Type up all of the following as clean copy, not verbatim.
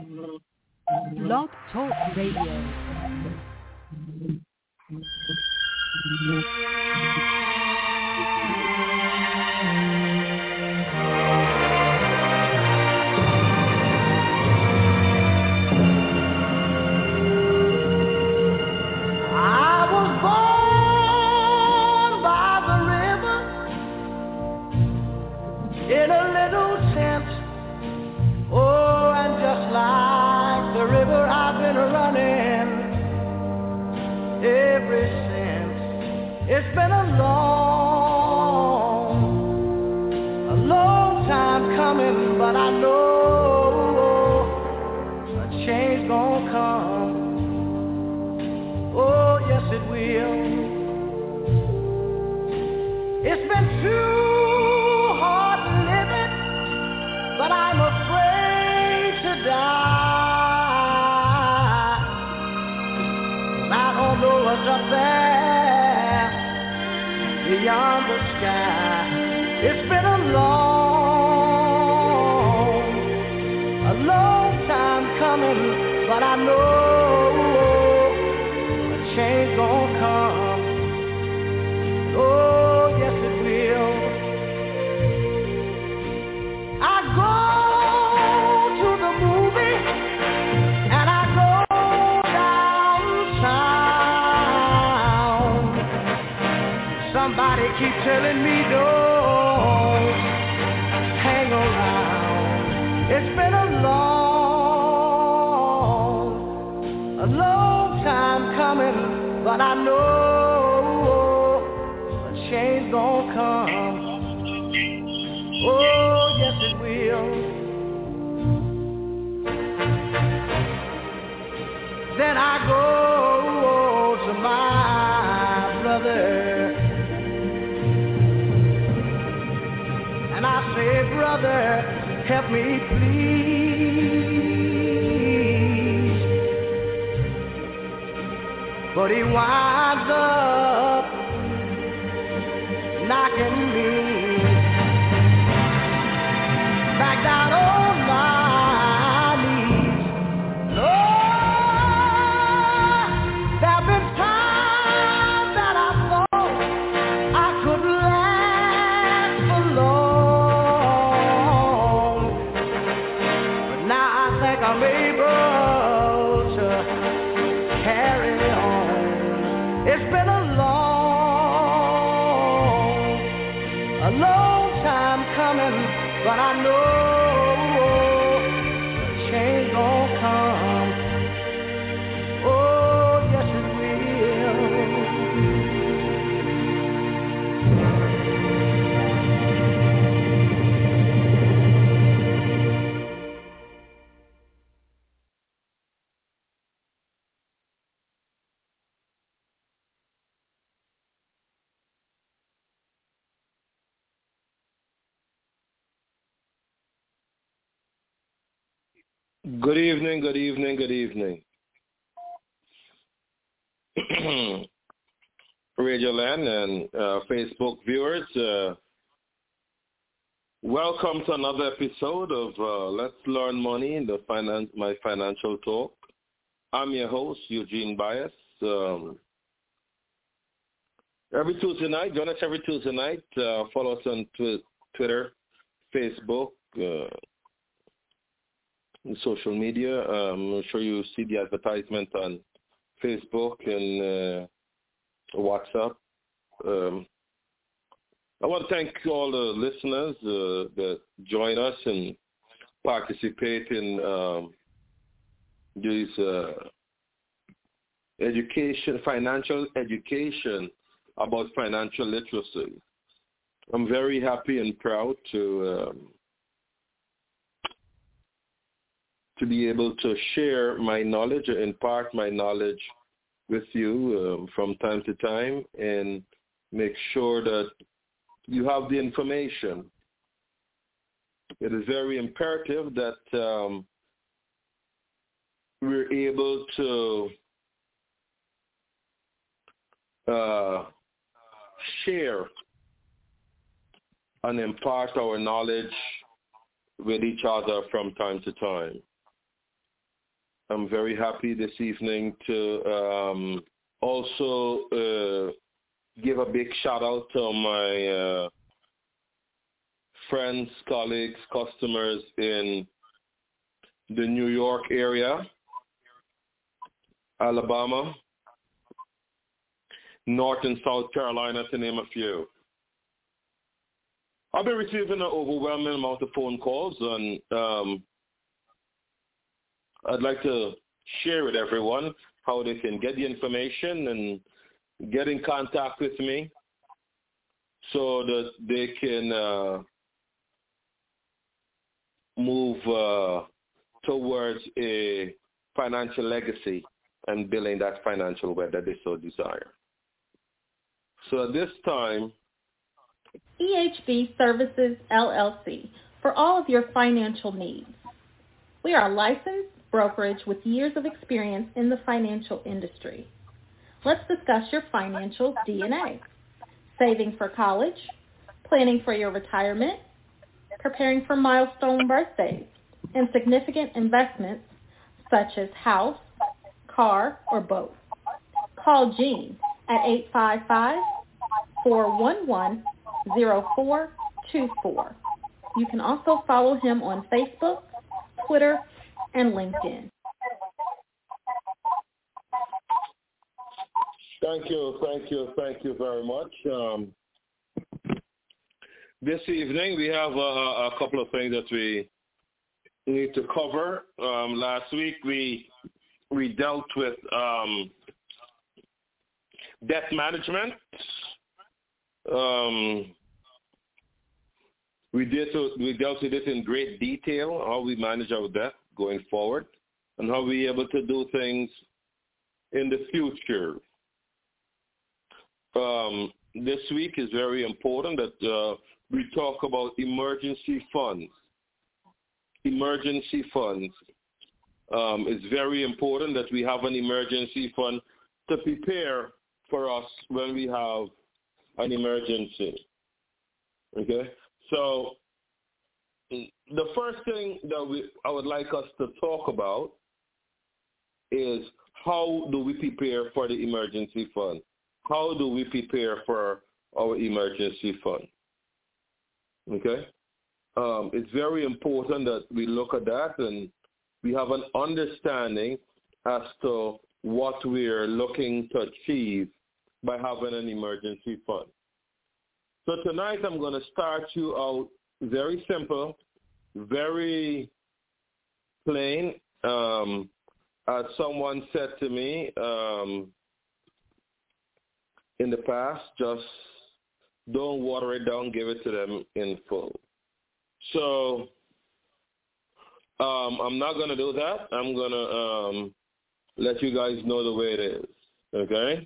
Blog Talk Radio. It's been a long time coming, but I know a change gonna come. Oh, yes it will. It's been too hard living, but I'm afraid to die. I don't know what's up there beyond the sky. It's been a long time coming, but I know a change gonna come. Oh, yes it will. I go to the movie and I go downtown. Somebody keep telling me don't hang around. It's been a long time coming, but I know a change gonna come. Oh, yes it will. Then I go to my brother and I say, brother, help me please. But he winds up knocking me back down on my knees. Lord, there've been times that I thought I could last for long, but now I think I'm able to carry on. It's been a long time coming, but I know a change gonna come. Oh, yes it Good evening, good evening, good evening. Radio Land and Facebook viewers, welcome to another episode of Let's Learn Money, my financial talk. I'm your host, Eugene Bias. Every Tuesday night, join us every Tuesday night. Follow us on Twitter, Facebook, social media. I'm sure you see the advertisement on Facebook and WhatsApp. I want to thank all the listeners that join us and participate in this financial education about financial literacy. I'm very happy and proud to be able to share my knowledge, impart my knowledge with you from time to time, and make sure that you have the information. It is very imperative that we're able to share and impart our knowledge with each other from time to time. I'm very happy this evening to also give a big shout out to my friends, colleagues, customers in the New York area, Alabama, North and South Carolina, to name a few. I've been receiving an overwhelming amount of phone calls, and I'd like to share with everyone how they can get the information and get in contact with me so that they can move towards a financial legacy and building that financial wealth that they so desire. So at this time, EHB Services, LLC, for all of your financial needs. We are a licensed brokerage with years of experience in the financial industry. Let's discuss your financial DNA. Saving for college, planning for your retirement, preparing for milestone birthdays, and significant investments such as house, car, or both. Call Gene at 855-411-0424. You can also follow him on Facebook, Twitter, and LinkedIn. Thank you very much. This evening we have a couple of things that we need to cover. Last week we dealt with debt management. We dealt with it in great detail, how we manage our debt going forward and how we're able to do things in the future. This week is very important that we talk about emergency funds. Emergency funds. It's very important that we have an emergency fund to prepare for us when we have an emergency. Okay? So the first thing that I would like us to talk about is how do we prepare for the emergency fund? How do we prepare for our emergency fund? Okay? It's very important that we look at that and we have an understanding as to what we're looking to achieve by having an emergency fund. So tonight I'm going to start you out very simple, very plain. As someone said to me in the past, just don't water it down, give it to them in full. So I'm not going to do that. I'm going to let you guys know the way it is, okay?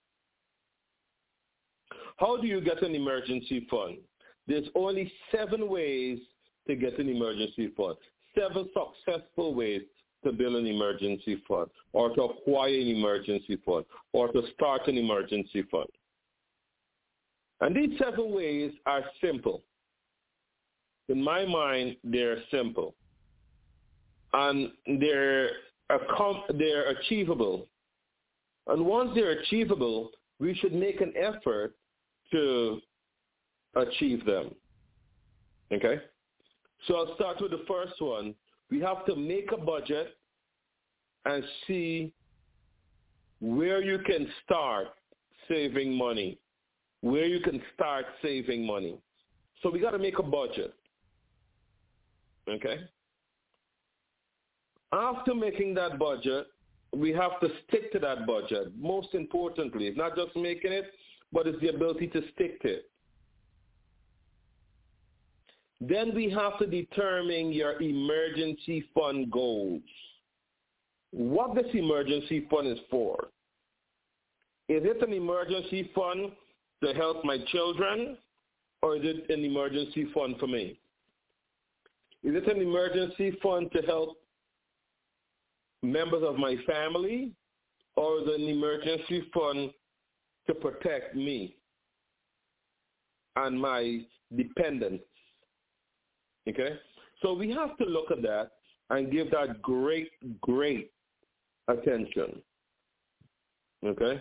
How do you get an emergency fund? There's only 7 ways to get an emergency fund, 7 successful ways to build an emergency fund or to acquire an emergency fund or to start an emergency fund. And these 7 ways are simple. In my mind, they're simple. And they're achievable. And once they're achievable, we should make an effort to achieve them. Okay? So I'll start with the first one. We have to make a budget and see where you can start saving money. Where you can start saving money. So we got to make a budget. Okay? After making that budget, we have to stick to that budget. Most importantly, it's not just making it, but it's the ability to stick to it. Then we have to determine your emergency fund goals. What this emergency fund is for. Is it an emergency fund to help my children, or is it an emergency fund for me? Is it an emergency fund to help members of my family, or is it an emergency fund to protect me and my dependents? Okay? So we have to look at that and give that great attention. Okay?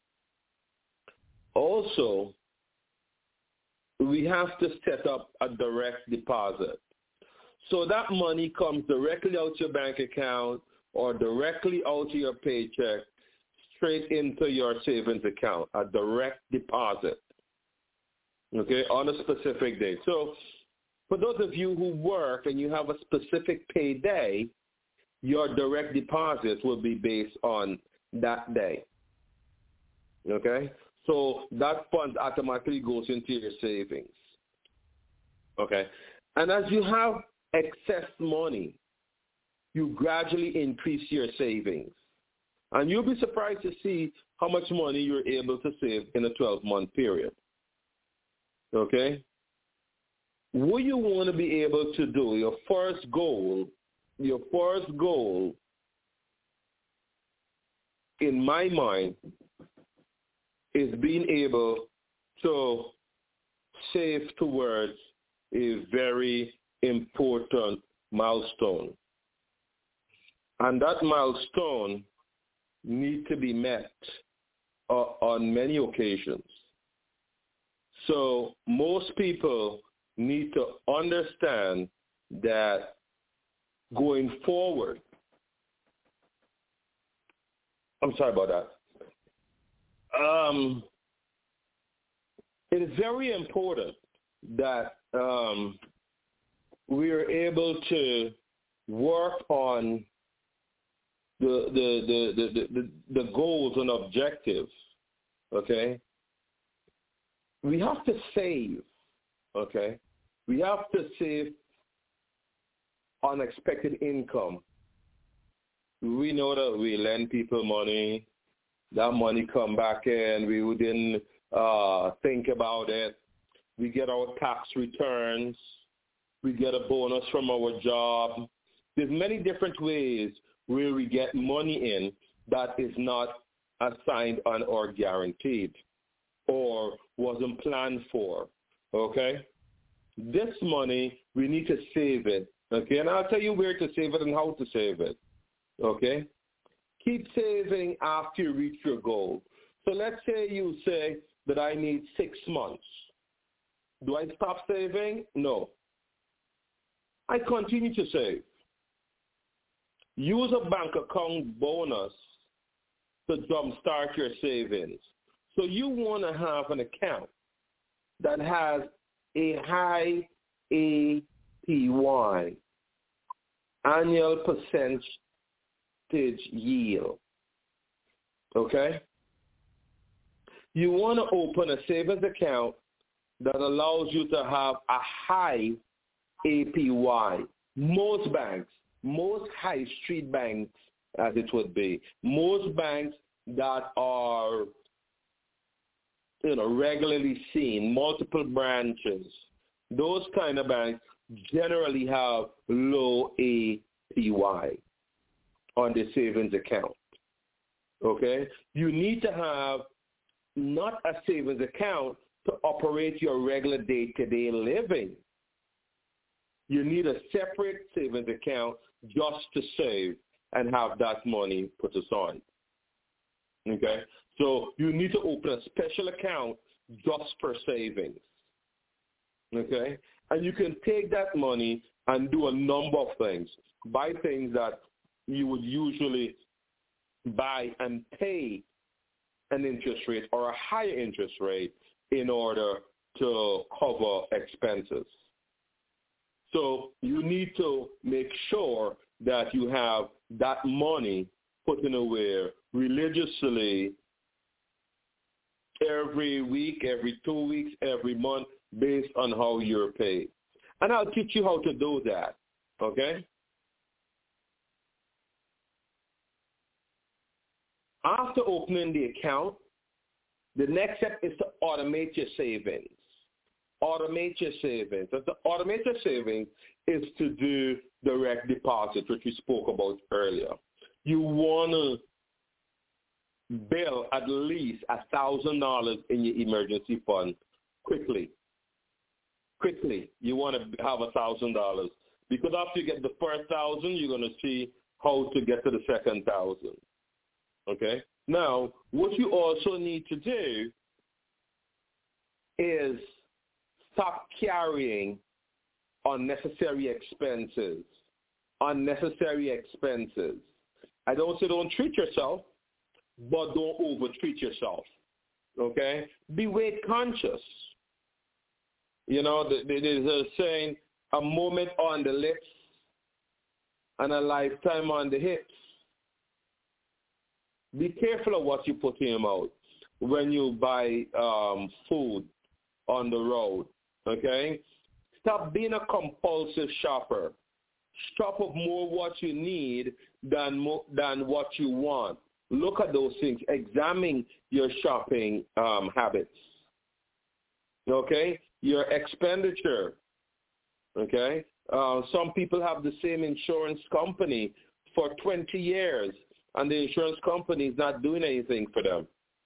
Also, we have to set up a direct deposit. So that money comes directly out to your bank account or directly out to your paycheck, straight into your savings account, a direct deposit, okay, on a specific day. So for those of you who work and you have a specific payday, your direct deposit will be based on that day, okay? So that fund automatically goes into your savings, okay? And as you have excess money, you gradually increase your savings. And you'll be surprised to see how much money you're able to save in a 12-month period, okay? What you want to be able to do, your first goal in my mind is being able to save towards a very important milestone. And that milestone needs to be met on many occasions. So most people need to understand that going forward, I'm sorry about that. It is very important that we are able to work on the goals and objectives, okay? We have to save, okay? We have to save unexpected income. We know that we lend people money, that money come back in, we didn't think about it. We get our tax returns, we get a bonus from our job. There's many different ways where we get money in that is not assigned on or guaranteed or wasn't planned for, okay? This money, we need to save it, okay? And I'll tell you where to save it and how to save it, okay? Keep saving after you reach your goal. So let's say you say that I need 6 months. Do I stop saving? No. I continue to save. Use a bank account bonus to jumpstart your savings. So you want to have an account that has a high APY, annual percentage yield, okay? You want to open a savings account that allows you to have a high APY. Most banks, most high street banks, as it would be, most banks that are, regularly seen, multiple branches, those kind of banks generally have low APY on the savings account, okay? You need to have not a savings account to operate your regular day-to-day living. You need a separate savings account just to save and have that money put aside, okay? So you need to open a special account just for savings, okay? And you can take that money and do a number of things. Buy things that you would usually buy and pay an interest rate or a higher interest rate in order to cover expenses. So you need to make sure that you have that money put in away religiously every week, every 2 weeks, every month, based on how you're paid. And I'll teach you how to do that, okay? After opening the account, the next step is to automate your savings. Automate your savings. And to automate your savings is to do direct deposit, which we spoke about earlier. You want to bill at least $1,000 in your emergency fund quickly. Quickly, you want to have $1,000 because after you get the first 1,000, you're going to see how to get to the second 1,000. Okay? Now, what you also need to do is stop carrying unnecessary expenses. Unnecessary expenses. I don't say don't treat yourself, but don't over-treat yourself. Okay? Be weight conscious. You know, there's a saying, a moment on the lips and a lifetime on the hips. Be careful of what you put in your mouth when you buy food on the road, okay? Stop being a compulsive shopper. Shop of more what you need than what you want. Look at those things. Examine your shopping habits, okay? Your expenditure, okay? Some people have the same insurance company for 20 years, and the insurance company is not doing anything for them.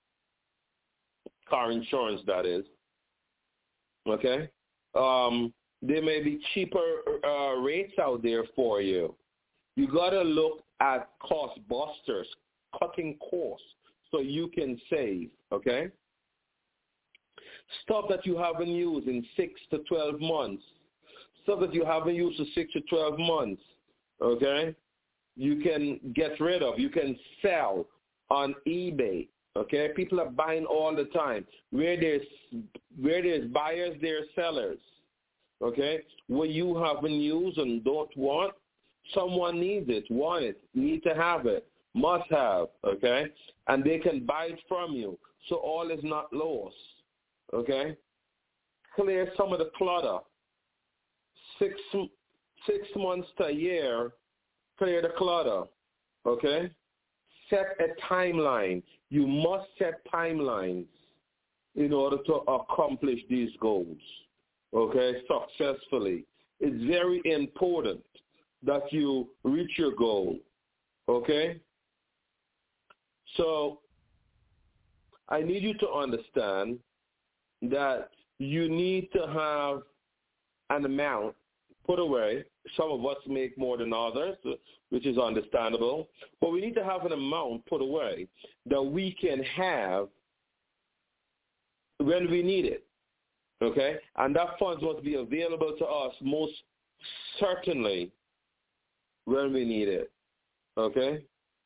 Car insurance, that is. Okay? There may be cheaper rates out there for you. You got to look at cost busters, cutting costs, so you can save, okay? Stuff that you haven't used in 6 to 12 months. Stuff that you haven't used for 6 to 12 months, okay? You can get rid of. You can sell on eBay, okay? People are buying all the time. Where there's buyers, there's sellers, okay? What you haven't used and don't want, someone needs it, want it, need to have it, must have, okay? And they can buy it from you, so all is not lost, okay? Clear some of the clutter. 6 months to a year, clear the clutter, okay? Set a timeline. You must set timelines in order to accomplish these goals, okay, successfully. It's very important that you reach your goal, okay? So I need you to understand that you need to have an amount put away. Some of us make more than others, which is understandable. But we need to have an amount put away that we can have when we need it, okay? And that funds must be available to us most certainly when we need it, okay?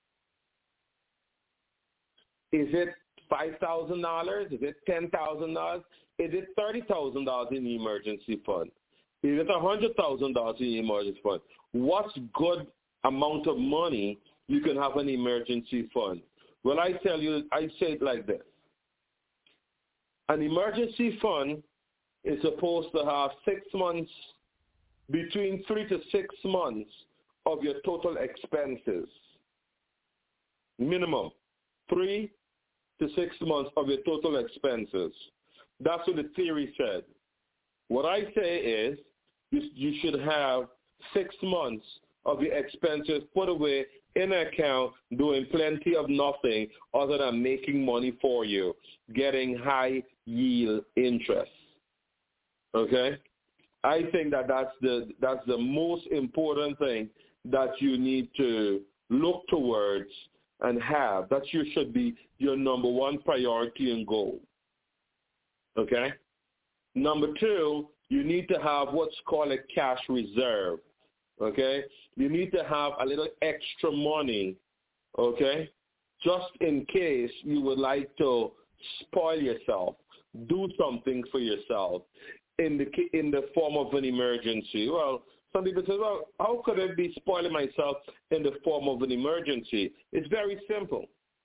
Is it $5,000? Is it $10,000? Is it $30,000 in the emergency fund? Is it $100,000 in the emergency fund? What's good amount of money you can have an emergency fund? Well, I tell you, I say it like this. An emergency fund is supposed to have 6 months, between 3 to 6 months of your total expenses. Minimum 3 to 6 months of your total expenses. That's what the theory said. What I say is you should have 6 months of your expenses put away in an account doing plenty of nothing other than making money for you, getting high yield interest. Okay? I think that's the most important thing that you need to look towards and have. That should be your number one priority and goal. Okay? Number 2, you need to have what's called a cash reserve, okay? You need to have a little extra money, okay, just in case you would like to spoil yourself, do something for yourself in the form of an emergency. Well, some people say, well, how could I be spoiling myself in the form of an emergency? It's very simple.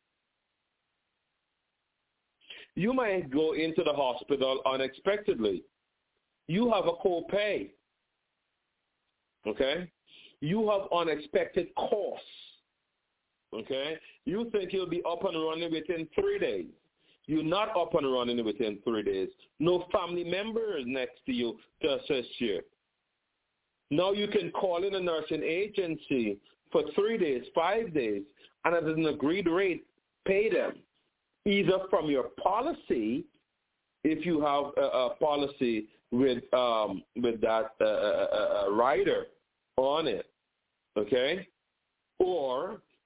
You might go into the hospital unexpectedly. You have a copay, okay? You have unexpected costs, okay? You think you'll be up and running within 3 days. You're not up and running within 3 days. No family member is next to you to assist you. Now you can call in a nursing agency for 3 days, 5 days, and at an agreed rate, pay them, either from your policy, if you have a policy with that rider on it, okay? Or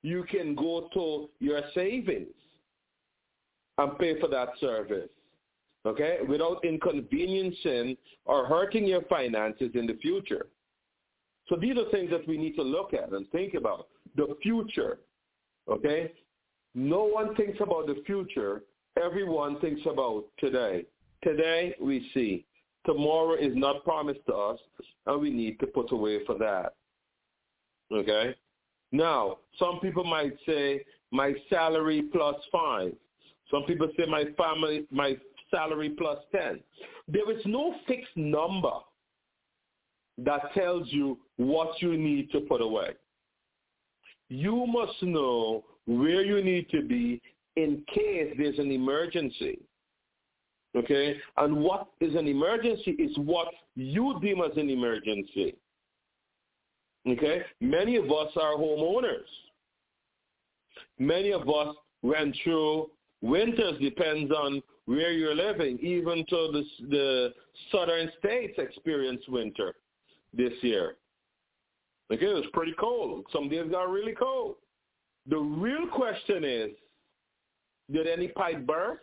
you can go to your savings and pay for that service, okay, without inconveniencing or hurting your finances in the future. So these are things that we need to look at and think about. The future, okay? No one thinks about the future. Everyone thinks about today. Today we see. Tomorrow is not promised to us, and we need to put away for that, okay? Now, some people might say my salary plus 5. Some people say my salary plus 10. There is no fixed number that tells you what you need to put away. You must know where you need to be in case there's an emergency, okay? And what is an emergency is what you deem as an emergency, okay? Many of us are homeowners. Many of us went through winters, depends on where you're living. Even to the southern states experienced winter this year. Okay, it was pretty cold. Some days got really cold. The real question is, did any pipe burst?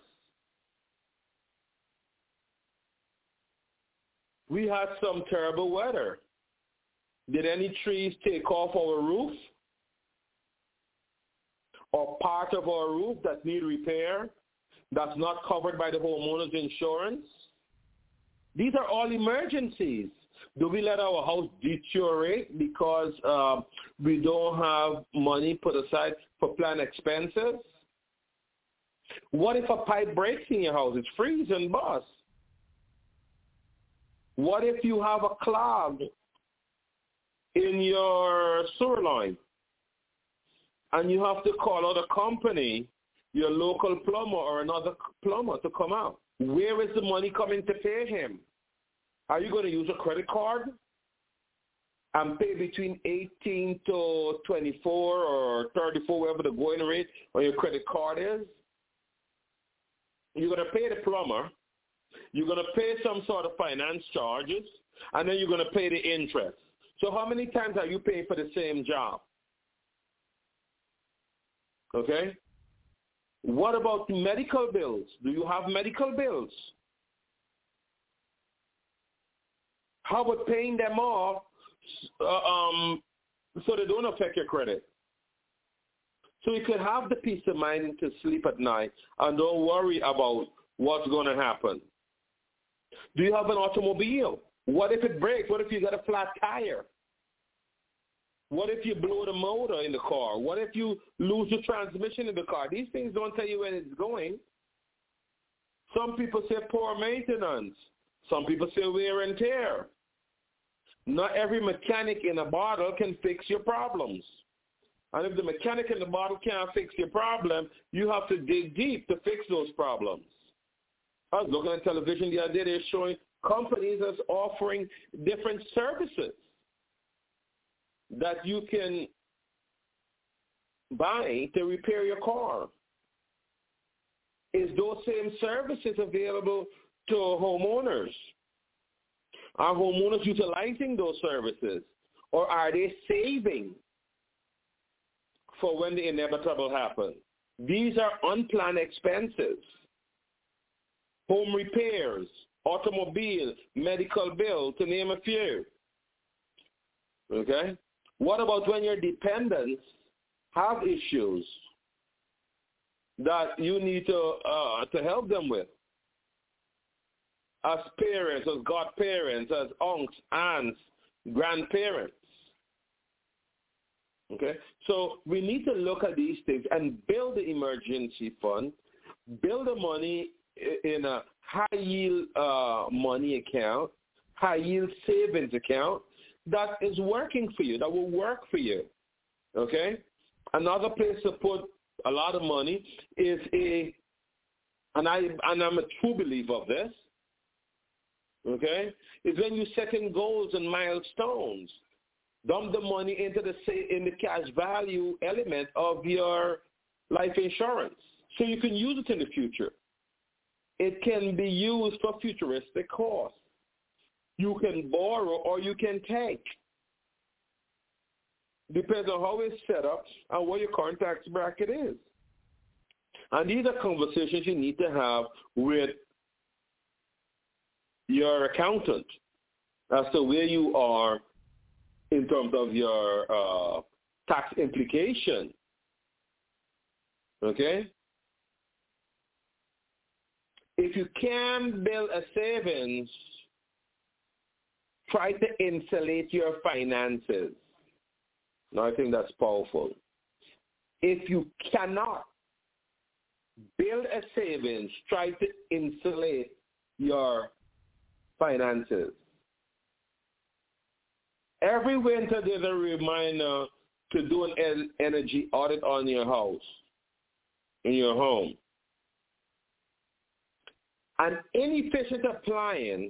We had some terrible weather. Did any trees take off our roof? Or part of our roof that need repair, that's not covered by the homeowner's insurance? These are all emergencies. Do we let our house deteriorate because we don't have money put aside for planned expenses? What if a pipe breaks in your house? It's freeze and bust. What if you have a clog in your sewer line and you have to call out a company, your local plumber or another plumber to come out? Where is the money coming to pay him? Are you going to use a credit card and pay between 18 to 24 or 34, whatever the going rate on your credit card is? You're going to pay the plumber. You're going to pay some sort of finance charges, and then you're going to pay the interest. So how many times are you paying for the same job? Okay? What about medical bills? Do you have medical bills? How about paying them off so they don't affect your credit? So you can have the peace of mind to sleep at night and don't worry about what's going to happen. Do you have an automobile? What if it breaks? What if you got a flat tire? What if you blow the motor in the car? What if you lose the transmission in the car? These things don't tell you where it's going. Some people say poor maintenance. Some people say wear and tear. Not every mechanic in a bottle can fix your problems. And if the mechanic in the bottle can't fix your problem, you have to dig deep to fix those problems. I was looking at television the other day, they're showing companies that's offering different services that you can buy to repair your car. Is those same services available to homeowners? Are homeowners utilizing those services? Or are they saving for when the inevitable happens? These are unplanned expenses. Home repairs, automobile, medical bill, to name a few. Okay? What about when your dependents have issues that you need to help them with? As parents, as godparents, as uncles, aunts, grandparents. Okay? So we need to look at these things and build the emergency fund, build the money in a high-yield money account, high-yield savings account that is working for you, that will work for you. Okay? Another place to put a lot of money is and I'm a true believer of this, okay, is when you're setting goals and milestones. Dump the money into in the cash value element of your life insurance so you can use it in the future. It can be used for futuristic costs. You can borrow or you can take. Depends on how it's set up and what your current tax bracket is. And these are conversations you need to have with your accountant as to where you are in terms of your tax implication. Okay? If you can build a savings, try to insulate your finances. Now, I think that's powerful. If you cannot build a savings, try to insulate your finances. Every winter, there's a reminder to do an energy audit on your house, in your home. An inefficient appliance,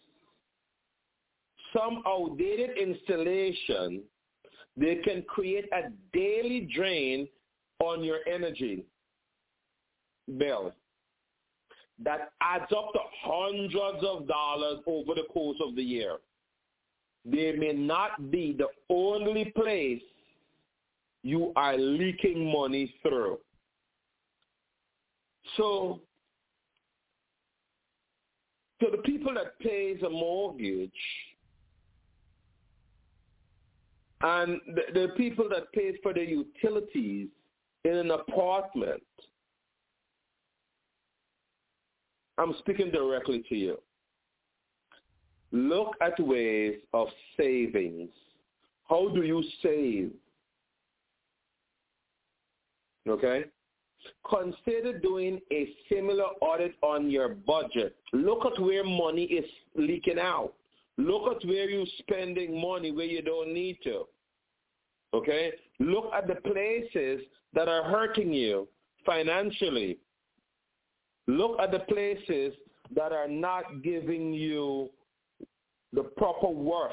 some outdated installation, they can create a daily drain on your energy bill that adds up to hundreds of dollars over the course of the year. They may not be the only place you are leaking money through. So, to the people that pays a mortgage and the people that pays for the utilities in an apartment, I'm speaking directly to you. Look at ways of savings. How do you save? Okay? Consider doing a similar audit on your budget. Look at where money is leaking out. Look at where you're spending money where you don't need to. Okay? Look at the places that are hurting you financially. Look at the places that are not giving you the proper worth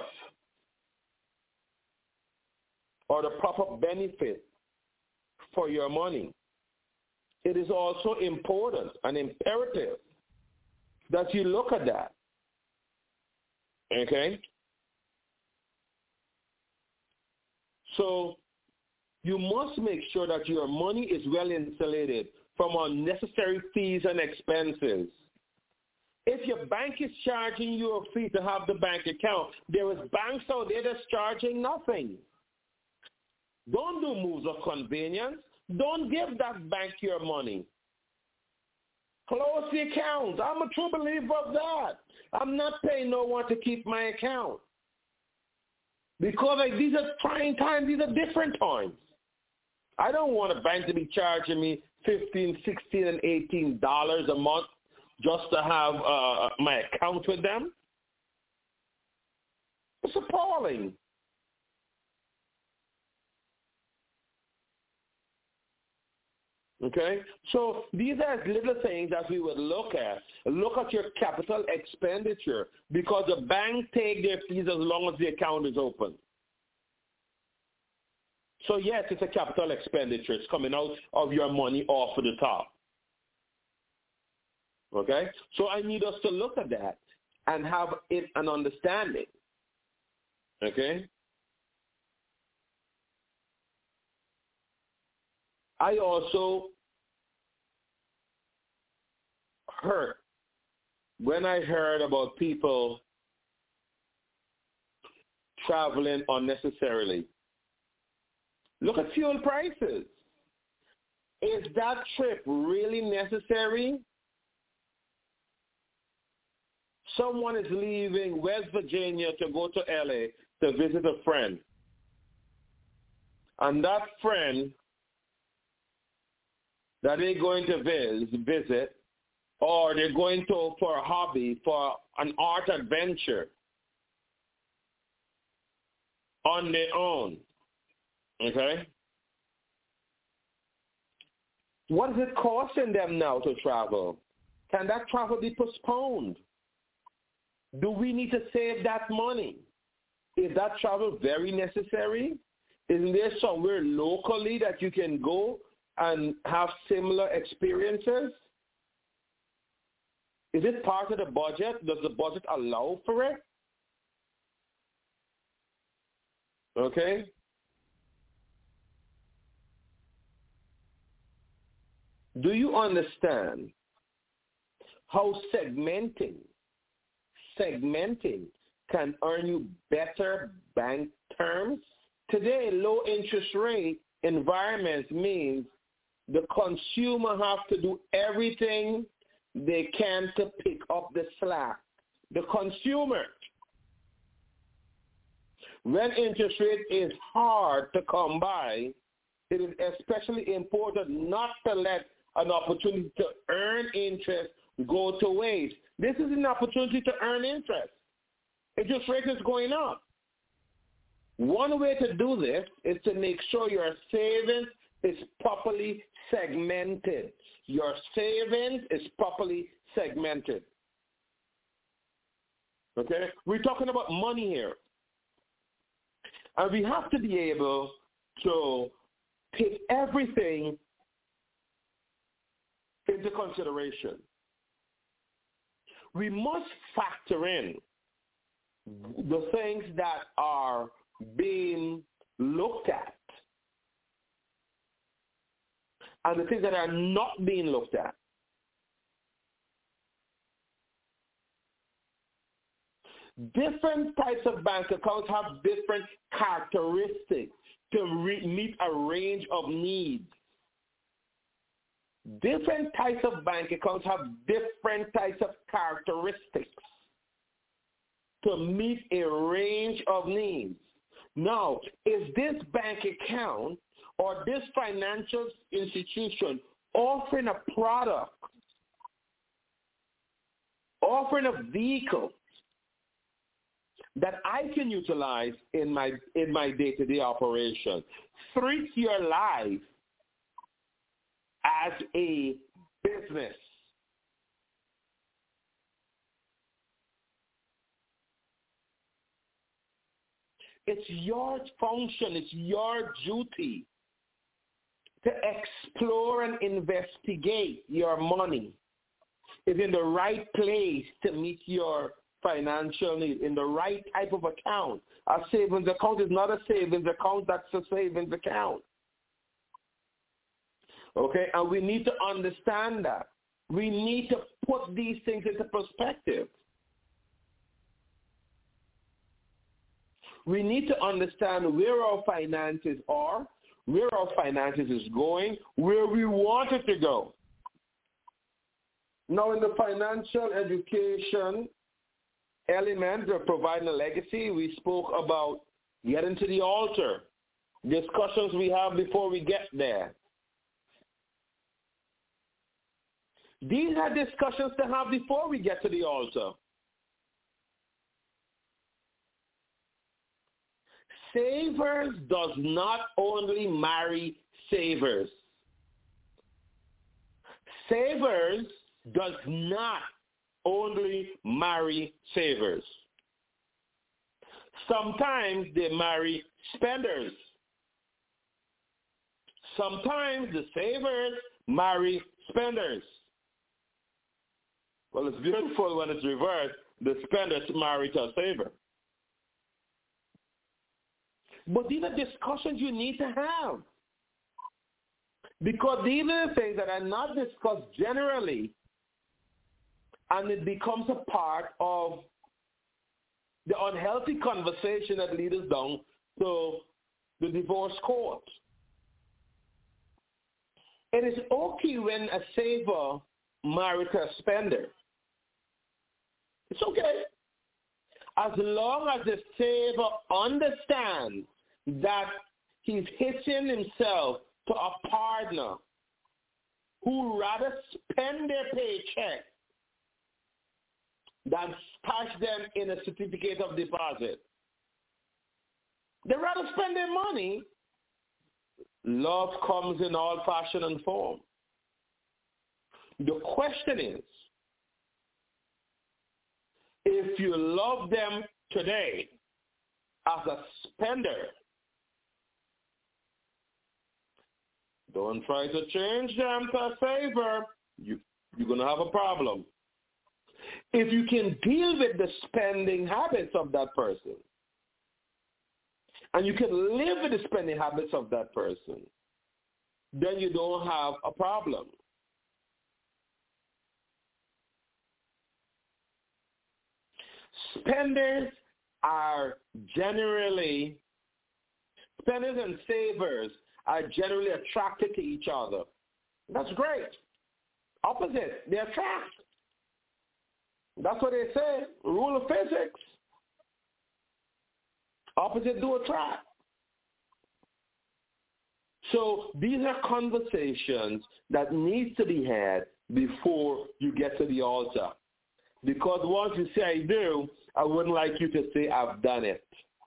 or the proper benefit for your money. It is also important and imperative that you look at that. Okay? So you must make sure that your money is well insulated from unnecessary fees and expenses. If your bank is charging you a fee to have the bank account, there is banks out there that's charging nothing. Don't do moves of convenience. Don't give that bank your money. Close the account. I'm a true believer of that. I'm not paying no one to keep my account. Because these are trying times. These are different times. I don't want a bank to be charging me $15, $16, and $18 a month just to have my account with them. It's appalling. Okay? So these are little things that we would look at. Look at your capital expenditure because the bank take their fees as long as the account is open. So yes, it's a capital expenditure. It's coming out of your money off of the top. Okay? So I need us to look at that and have an understanding. Okay? I also hurt when I heard about people traveling unnecessarily. Look at fuel prices. Is that trip really necessary? Someone is leaving West Virginia to go to LA to visit a friend. And that friend that they're going to visit, or they're going to for a hobby, for an art adventure on their own. Okay? What is it costing them now to travel? Can that travel be postponed? Do we need to save that money? Is that travel very necessary? Isn't there somewhere locally that you can go and have similar experiences? Is it part of the budget? Does the budget allow for it? Okay? Do you understand how segmenting can earn you better bank terms? Today, low interest rate environments means the consumer have to do everything they can to pick up the slack. The consumer. When interest rate is hard to come by, it is especially important not to let an opportunity to earn interest go to waste. This is an opportunity to earn interest. Interest rate is going up. One way to do this is to make sure your savings is properly segmented. Your savings is properly segmented. Okay? We're talking about money here. And we have to be able to take everything into consideration. We must factor in the things that are being looked at and the things that are not being looked at. Different types of bank accounts have different characteristics to meet a range of needs. Different types of bank accounts have different types of characteristics to meet a range of needs. Now, is this bank account or this financial institution offering a product, offering a vehicle that I can utilize in my day-to-day operation? Treat your life as a business. It's your function, it's your duty to explore and investigate your money. Is in the right place to meet your financial need, in the right type of account. A savings account is not a savings account, that's a savings account. Okay, and we need to understand that. We need to put these things into perspective. We need to understand where our finances are, where our finances is going, where we want it to go. Now, in the financial education element of providing a legacy, we spoke about getting to the altar, discussions we have before we get there. These are discussions to have before we get to the altar. Savers does not only marry savers. Savers does not only marry savers. Sometimes they marry spenders. Sometimes the savers marry spenders. Well, it's beautiful when it's reversed. The spenders marry to a saver. But these are discussions you need to have. Because these are things that are not discussed generally, and it becomes a part of the unhealthy conversation that leads us down to the divorce court. It is okay when a saver marries a spender. It's okay. As long as the saver understands that he's hitching himself to a partner who rather spend their paycheck than stash them in a certificate of deposit. They rather spend their money. Love comes in all fashion and form. The question is, if you love them today as a spender, don't try to change them to a saver. You're going to have a problem. If you can deal with the spending habits of that person, and you can live with the spending habits of that person, then you don't have a problem. spenders and savers are generally attracted to each other. That's great. Opposite, they attract. That's what they say, rule of physics. Opposite do attract. So these are conversations that need to be had before you get to the altar. Because once you say I do, I wouldn't like you to say I've done it.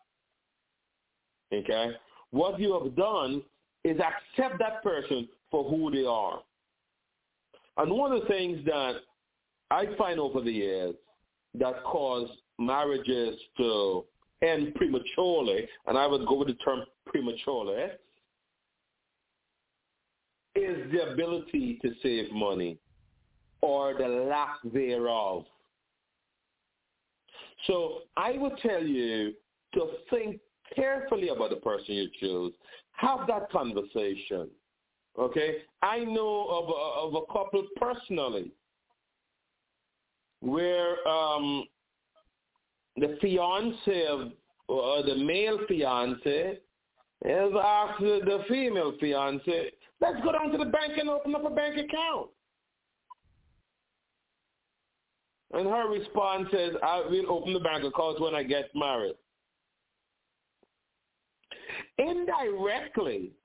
Okay? What you have done is accept that person for who they are. And one of the things that I find over the years that cause marriages to end prematurely, and I would go with the term prematurely, is the ability to save money or the lack thereof. So I would tell you to think carefully about the person you choose. Have that conversation. Okay? I know of a couple personally where the fiance, the male fiance, has asked the female fiance, let's go down to the bank and open up a bank account. And her response is, I will open the bank account when I get married. Indirectly,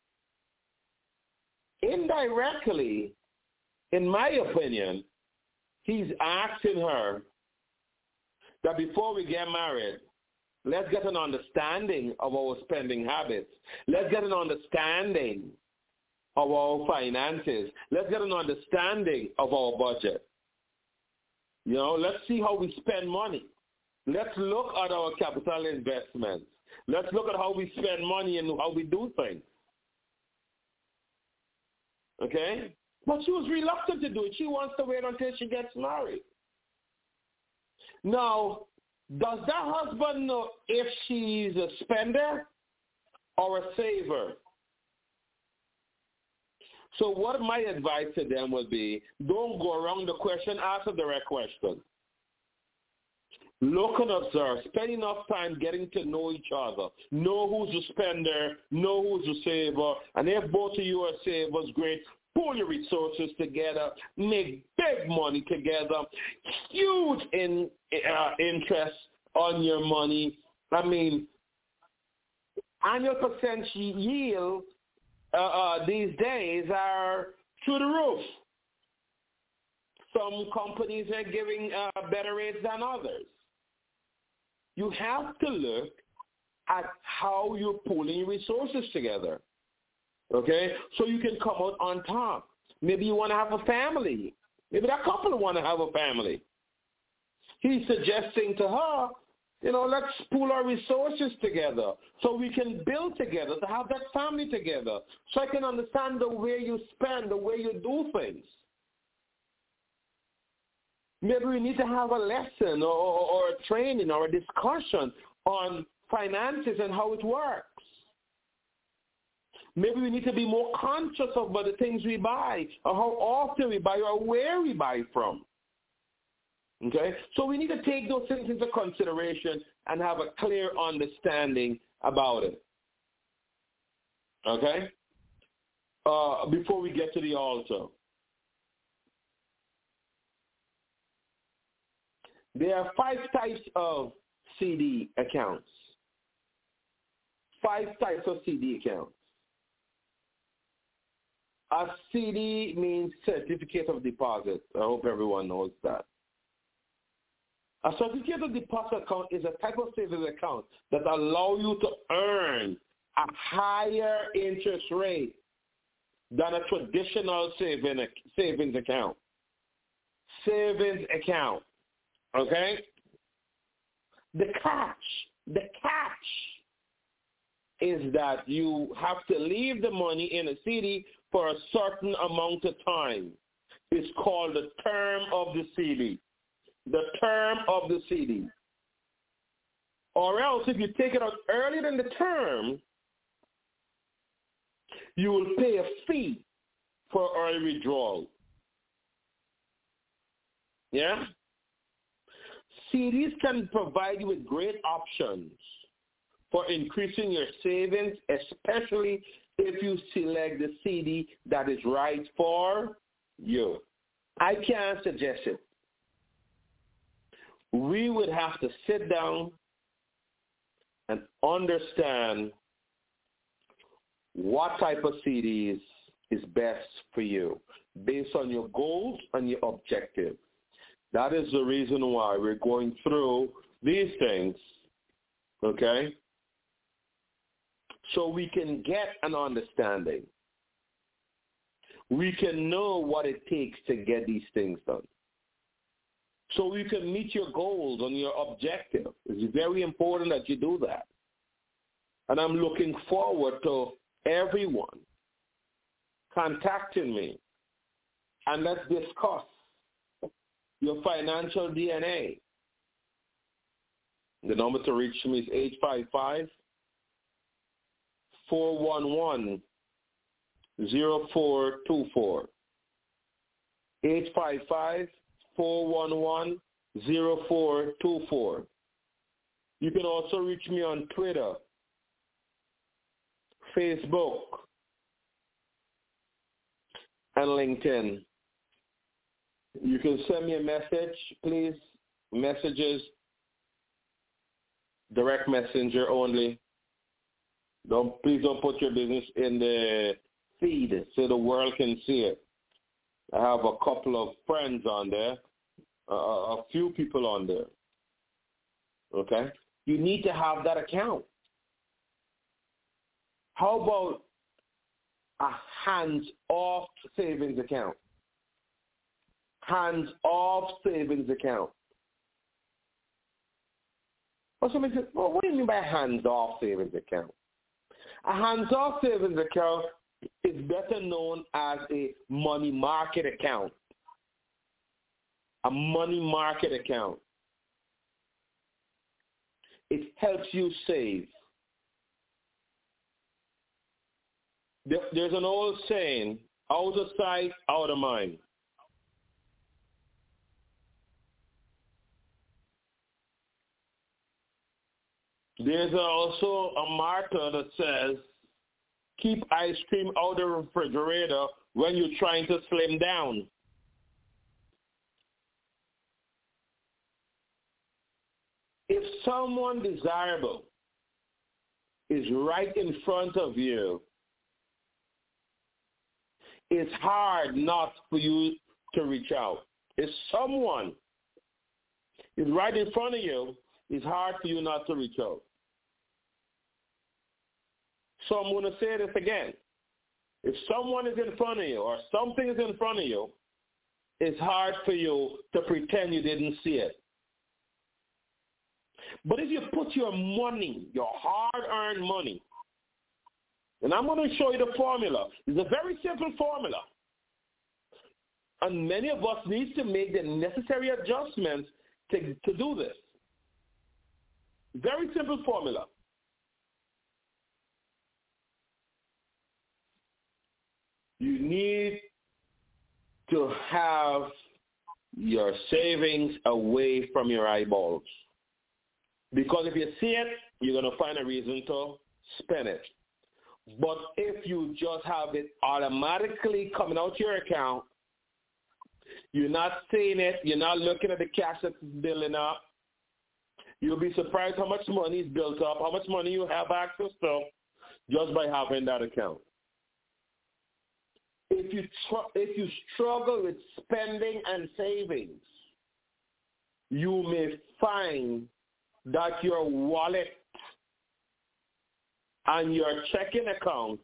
in my opinion, he's asking her that before we get married, let's get an understanding of our spending habits. Let's get an understanding of our finances. Let's get an understanding of our budget. You know, let's see how we spend money. Let's look at our capital investments. Let's look at how we spend money and how we do things. Okay? But she was reluctant to do it. She wants to wait until she gets married. Now, does that husband know if she's a spender or a saver? So what my advice to them would be, don't go around the question, ask a direct question. Look and observe. Spend enough time getting to know each other. Know who's a spender, know who's a saver. And if both of you are savers, great. Pull your resources together. Make big money together. Huge interest on your money. I mean, annual percent yield these days are through the roof. Some companies are giving better rates than others. You have to look at how you're pulling resources together, okay? So you can come out on top. Maybe you want to have a family. Maybe that couple want to have a family. He's suggesting to her, you know, let's pool our resources together so we can build together, to have that family together, so I can understand the way you spend, the way you do things. Maybe we need to have a lesson or a training or a discussion on finances and how it works. Maybe we need to be more conscious about the things we buy or how often we buy or where we buy from. Okay? So we need to take those things into consideration and have a clear understanding about it. Okay? Before we get to the altar. There are 5 types of CD accounts. 5 types of CD accounts. A CD means certificate of deposit. I hope everyone knows that. A certificate of deposit account is a type of savings account that allow you to earn a higher interest rate than a traditional savings account. Savings account. Okay? The catch is that you have to leave the money in a CD for a certain amount of time. It's called the term of the CD. The term of the CD. Or else, if you take it out earlier than the term, you will pay a fee for early withdrawal. Yeah? CDs can provide you with great options for increasing your savings, especially if you select the CD that is right for you. I can't suggest it. We would have to sit down and understand what type of CDs is best for you based on your goals and your objectives. That is the reason why we're going through these things, okay? So we can get an understanding. We can know what it takes to get these things done. So you can meet your goals and your objective. It's very important that you do that. And I'm looking forward to everyone contacting me and let's discuss your financial DNA. The number to reach me is 855-411-0424. 855-411-0424. You can also reach me on Twitter, Facebook, and LinkedIn. You can send me a message, please. Messages, direct messenger only. Please don't put your business in the feed so the world can see it. I have a couple of friends on there, a few people on there. Okay? You need to have that account. How about a hands-off savings account? Hands-off savings account. Well, somebody says, well, what do you mean by a hands-off savings account? A hands-off savings account is better known as a money market account. A money market account. It helps you save. There's an old saying, out of sight, out of mind. There's also a motto that says, keep ice cream out of the refrigerator when you're trying to slim down. If someone desirable is right in front of you, it's hard not for you to reach out. If someone is right in front of you, it's hard for you not to reach out. So I'm going to say this again. If someone is in front of you or something is in front of you, it's hard for you to pretend you didn't see it. But if you put your money, your hard-earned money, and I'm going to show you the formula. It's a very simple formula. And many of us need to make the necessary adjustments to do this. Very simple formula. You need to have your savings away from your eyeballs. Because if you see it, you're going to find a reason to spend it. But if you just have it automatically coming out to your account, you're not seeing it, you're not looking at the cash that's building up, you'll be surprised how much money is built up, how much money you have access to just by having that account. If you struggle with spending and savings, you may find that your wallet and your checking account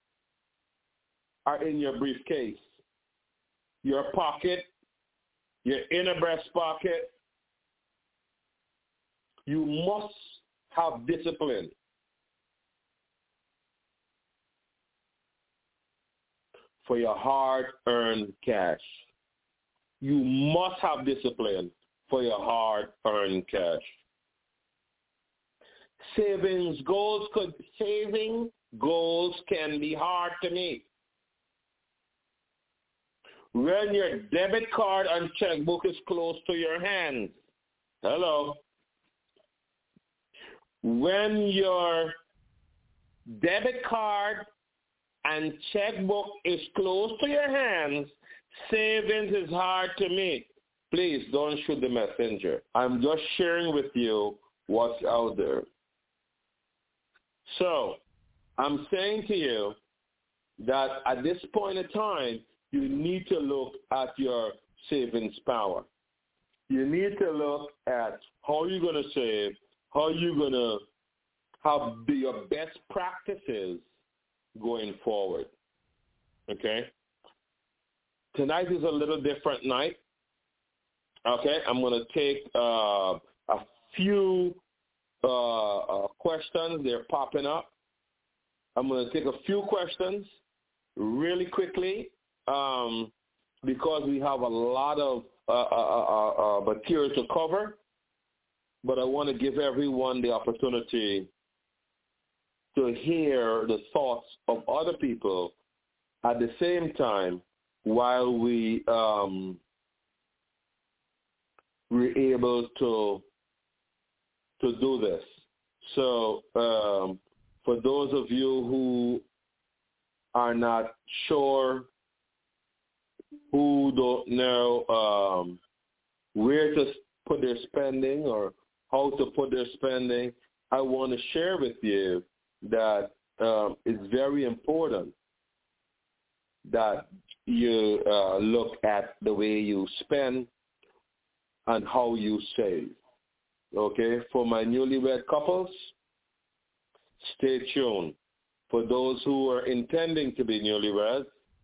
are in your briefcase, your pocket, your inner breast pocket. You must have discipline. For your hard-earned cash. You must have discipline for your hard-earned cash. Saving goals can be hard to meet. When your debit card and checkbook is close to your hands, Hello. When your debit card and checkbook is close to your hands, savings is hard to meet. Please don't shoot the messenger. I'm just sharing with you what's out there. So I'm saying to you that at this point in time, you need to look at your savings power. You need to look at how you're going to save, how you're going to have your best practices going forward. Okay? Tonight is a little different night. Okay? I'm going to take a few questions. They're popping up. I'm going to take a few questions really quickly because we have a lot of material to cover, but I want to give everyone the opportunity to hear the thoughts of other people at the same time while we're able to do this. So for those of you who are not sure, who don't know where to put their spending or how to put their spending, I want to share with you that it's very important that you look at the way you spend and how you save. Okay? For my newlywed couples, stay tuned. For those who are intending to be newlyweds,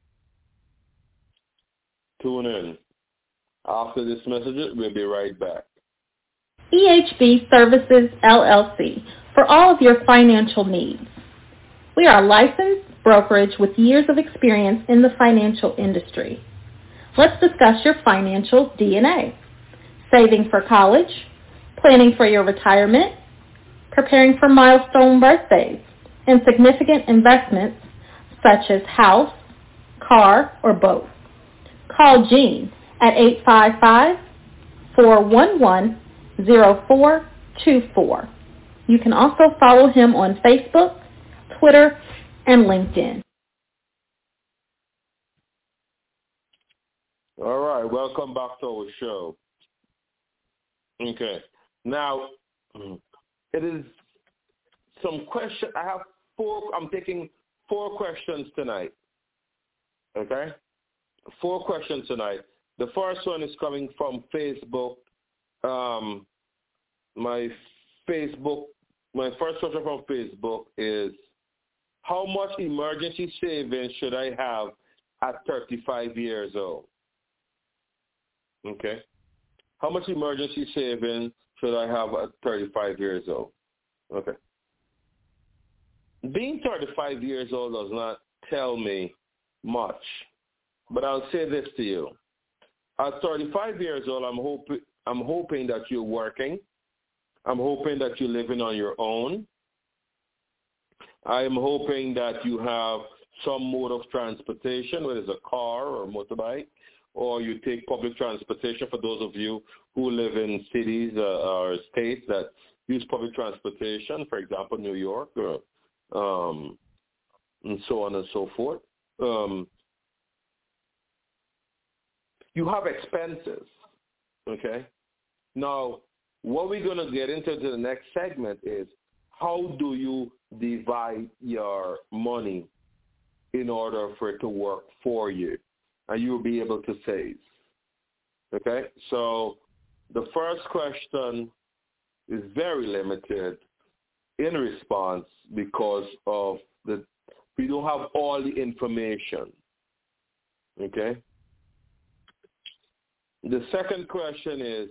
tune in. After this message, we'll be right back. EHB Services, LLC, for all of your financial needs. We are a licensed brokerage with years of experience in the financial industry. Let's discuss your financial DNA. Saving for college, planning for your retirement, preparing for milestone birthdays, and significant investments such as house, car, or both. Call Gene at 855-411-0424. You can also follow him on Facebook, Twitter, and LinkedIn. All right, welcome back to our show. Okay, now it is some question. I'm taking 4 questions tonight. Okay, 4 questions tonight. The first one is coming from Facebook. My first question from Facebook is, how much emergency savings should I have at 35 years old? Okay. How much emergency savings should I have at 35 years old? Okay. Being 35 years old does not tell me much, but I'll say this to you. At 35 years old, I'm hoping that you're working. I'm hoping that you're living on your own. I'm hoping that you have some mode of transportation, whether it's a car or a motorbike, or you take public transportation for those of you who live in cities or states that use public transportation, for example, New York, or, and so on and so forth. You have expenses, okay? Now, what we're going to get into the next segment is, how do you divide your money in order for it to work for you, and you'll be able to save? Okay, so the first question is very limited in response because of we don't have all the information. Okay. The second question is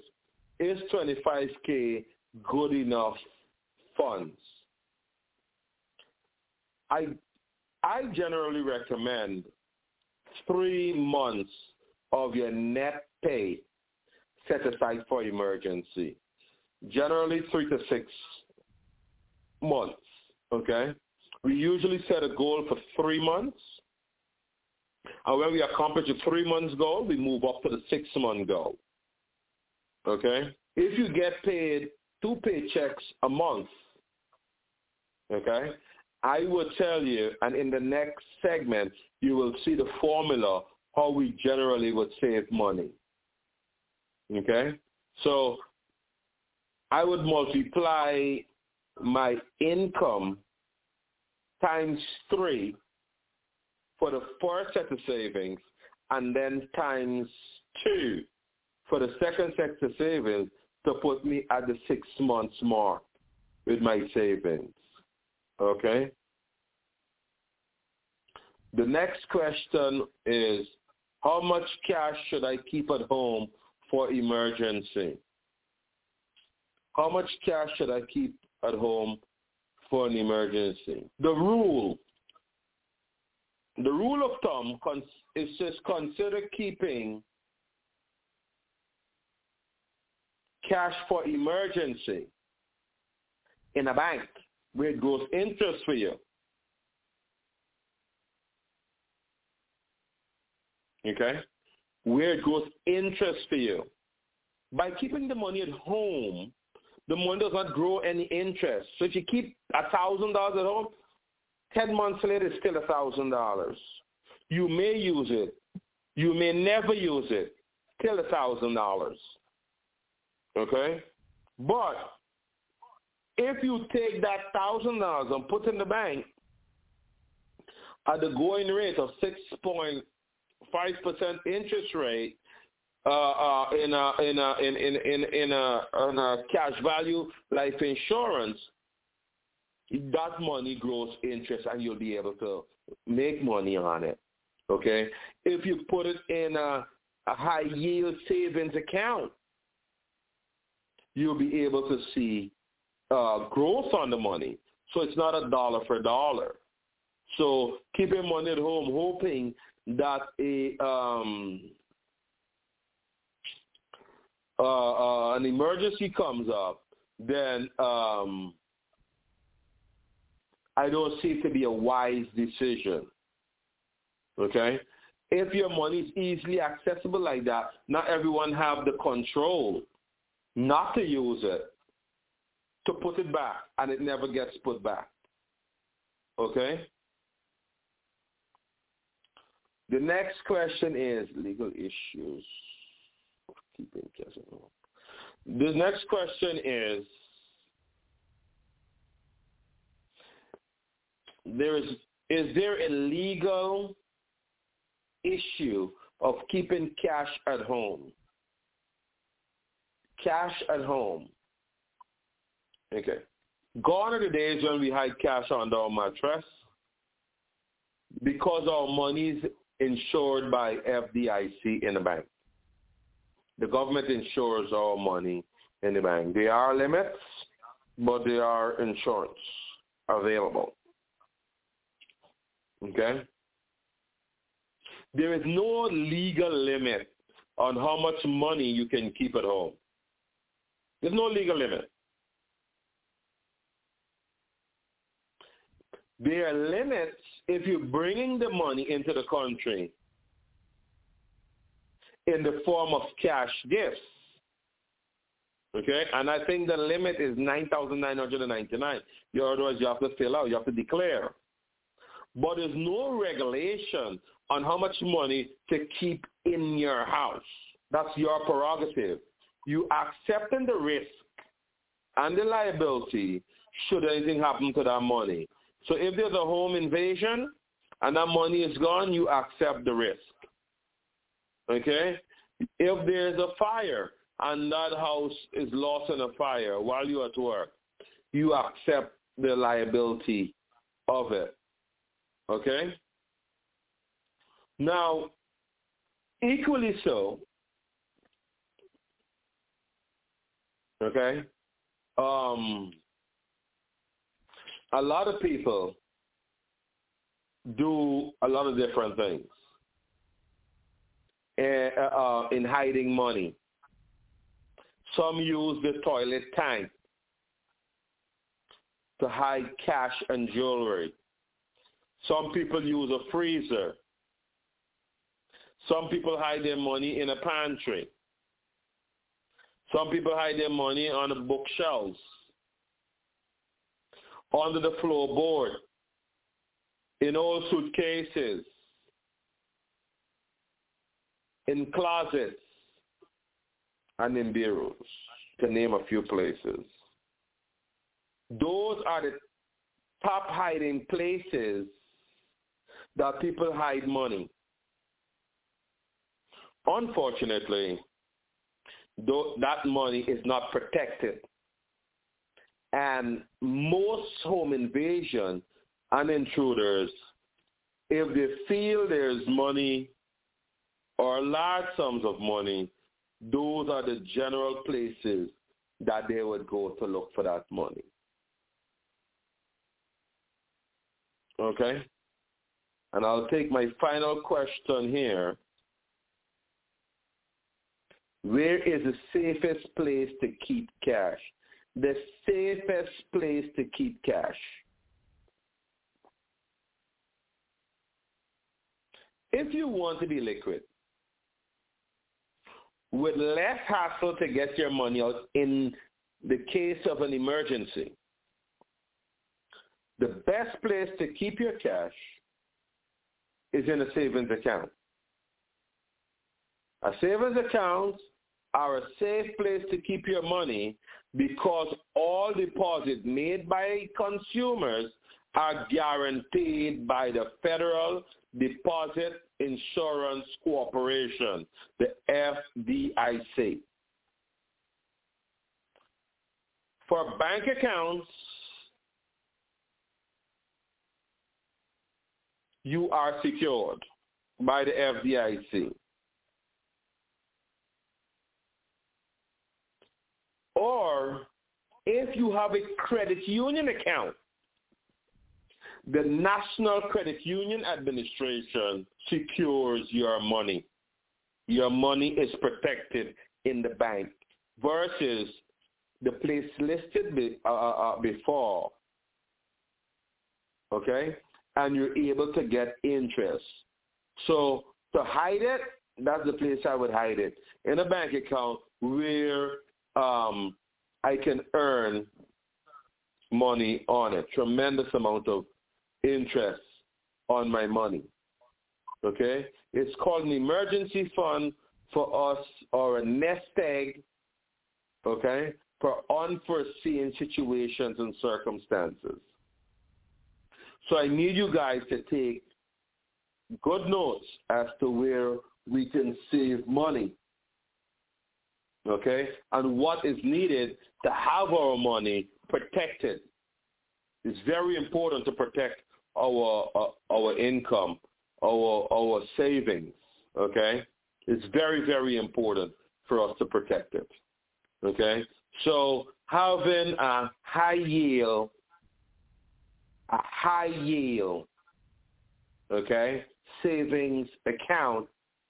25K good enough funds? I generally recommend 3 months of your net pay set aside for emergency. Generally 3 to 6 months, okay? We usually set a goal for 3 months. And when we accomplish the 3 months goal, we move up to the 6-month goal, okay? if you get paid 2 paychecks a month, okay, I will tell you, and in the next segment, you will see the formula how we generally would save money. Okay? So I would multiply my income times 3 for the first set of savings, and then times 2 for the second set of savings to put me at the 6 months mark with my savings. Okay? The next question is, how much cash should I keep at home for emergency? How much cash should I keep at home for an emergency? The rule of thumb is just consider keeping cash for emergency in a bank where it grows interest for you. Okay? Where it grows interest for you. By keeping the money at home, the money does not grow any interest. So if you keep $1,000 at home, 10 months later it's still $1,000. You may use it. You may never use it. Still $1,000. Okay? But if you take that $1,000 and put in the bank at the going rate of 6.5% interest rate in a cash value life insurance, that money grows interest and you'll be able to make money on it. Okay? If you put it in a high yield savings account, you'll be able to see growth on the money. So it's not a dollar for dollar. So keeping money at home, hoping that an emergency comes up, then I don't see it to be a wise decision. Okay? If your money is easily accessible like that, not everyone have the control not to use it, to put it back, and it never gets put back. Okay? The next question is legal issues. Keeping cash at home. The next question is, is there a legal issue of keeping cash at home? Cash at home. Okay. Gone are the days when we hide cash under our mattress because our money is insured by FDIC in the bank. The government insures our money in the bank. There are limits, but there are insurance available. Okay? There is no legal limit on how much money you can keep at home. There's no legal limit. There are limits if you're bringing the money into the country in the form of cash gifts. Okay? And I think the limit is $9,999. Otherwise, you have to fill out. You have to declare. But there's no regulation on how much money to keep in your house. That's your prerogative. You accepting the risk and the liability should anything happen to that money. So if there's a home invasion and that money is gone, you accept the risk. Okay? If there's a fire and that house is lost in a fire while you're at work, you accept the liability of it. Okay? Now, equally so, okay, a lot of people do a lot of different things in hiding money. Some use the toilet tank to hide cash and jewelry. Some people use a freezer. Some people hide their money in a pantry. Some people hide their money on the bookshelves, under the floorboard, in old suitcases, in closets, and in bureaus, to name a few places. Those are the top hiding places that people hide money. Unfortunately, that money is not protected. And most home invasion and intruders, if they feel there's money or large sums of money, those are the general places that they would go to look for that money. Okay? And I'll take my final question here. Where is the safest place to keep cash? The safest place to keep cash. If you want to be liquid, with less hassle to get your money out in the case of an emergency, the best place to keep your cash is in a savings account. A savings account are a safe place to keep your money because all deposits made by consumers are guaranteed by the Federal Deposit Insurance Corporation, the FDIC. For bank accounts, you are secured by the FDIC. Or if you have a credit union account, the National Credit Union Administration secures your money. Your money is protected in the bank versus the place listed before. Okay? And you're able to get interest. So to hide it, that's the place I would hide it. In a bank account where I can earn money on it, tremendous amount of interest on my money. Okay? It's called an emergency fund for us, or a nest egg, okay, for unforeseen situations and circumstances. So I need you guys to take good notes as to where we can save money, okay, and what is needed to have our money protected. It's very important to protect our income, our savings, okay? It's very, very important for us to protect it, okay? So having a high yield, okay, savings account,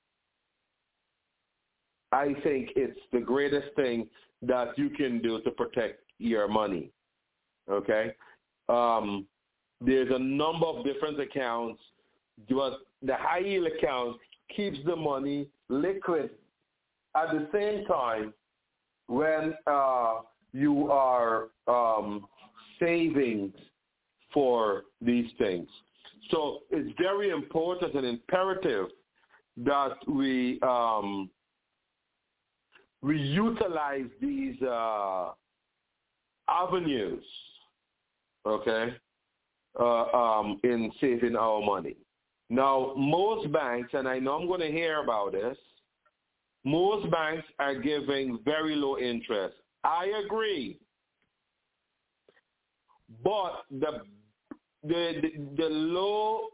I think it's the greatest thing that you can do to protect your money, okay? There's a number of different accounts, but the high yield account keeps the money liquid. At the same time, when you are saving for these things. So it's very important and imperative that we utilize these avenues, okay, in saving our money. Now, most banks, and I know I'm going to hear about this, most banks are giving very low interest. I agree. But the low,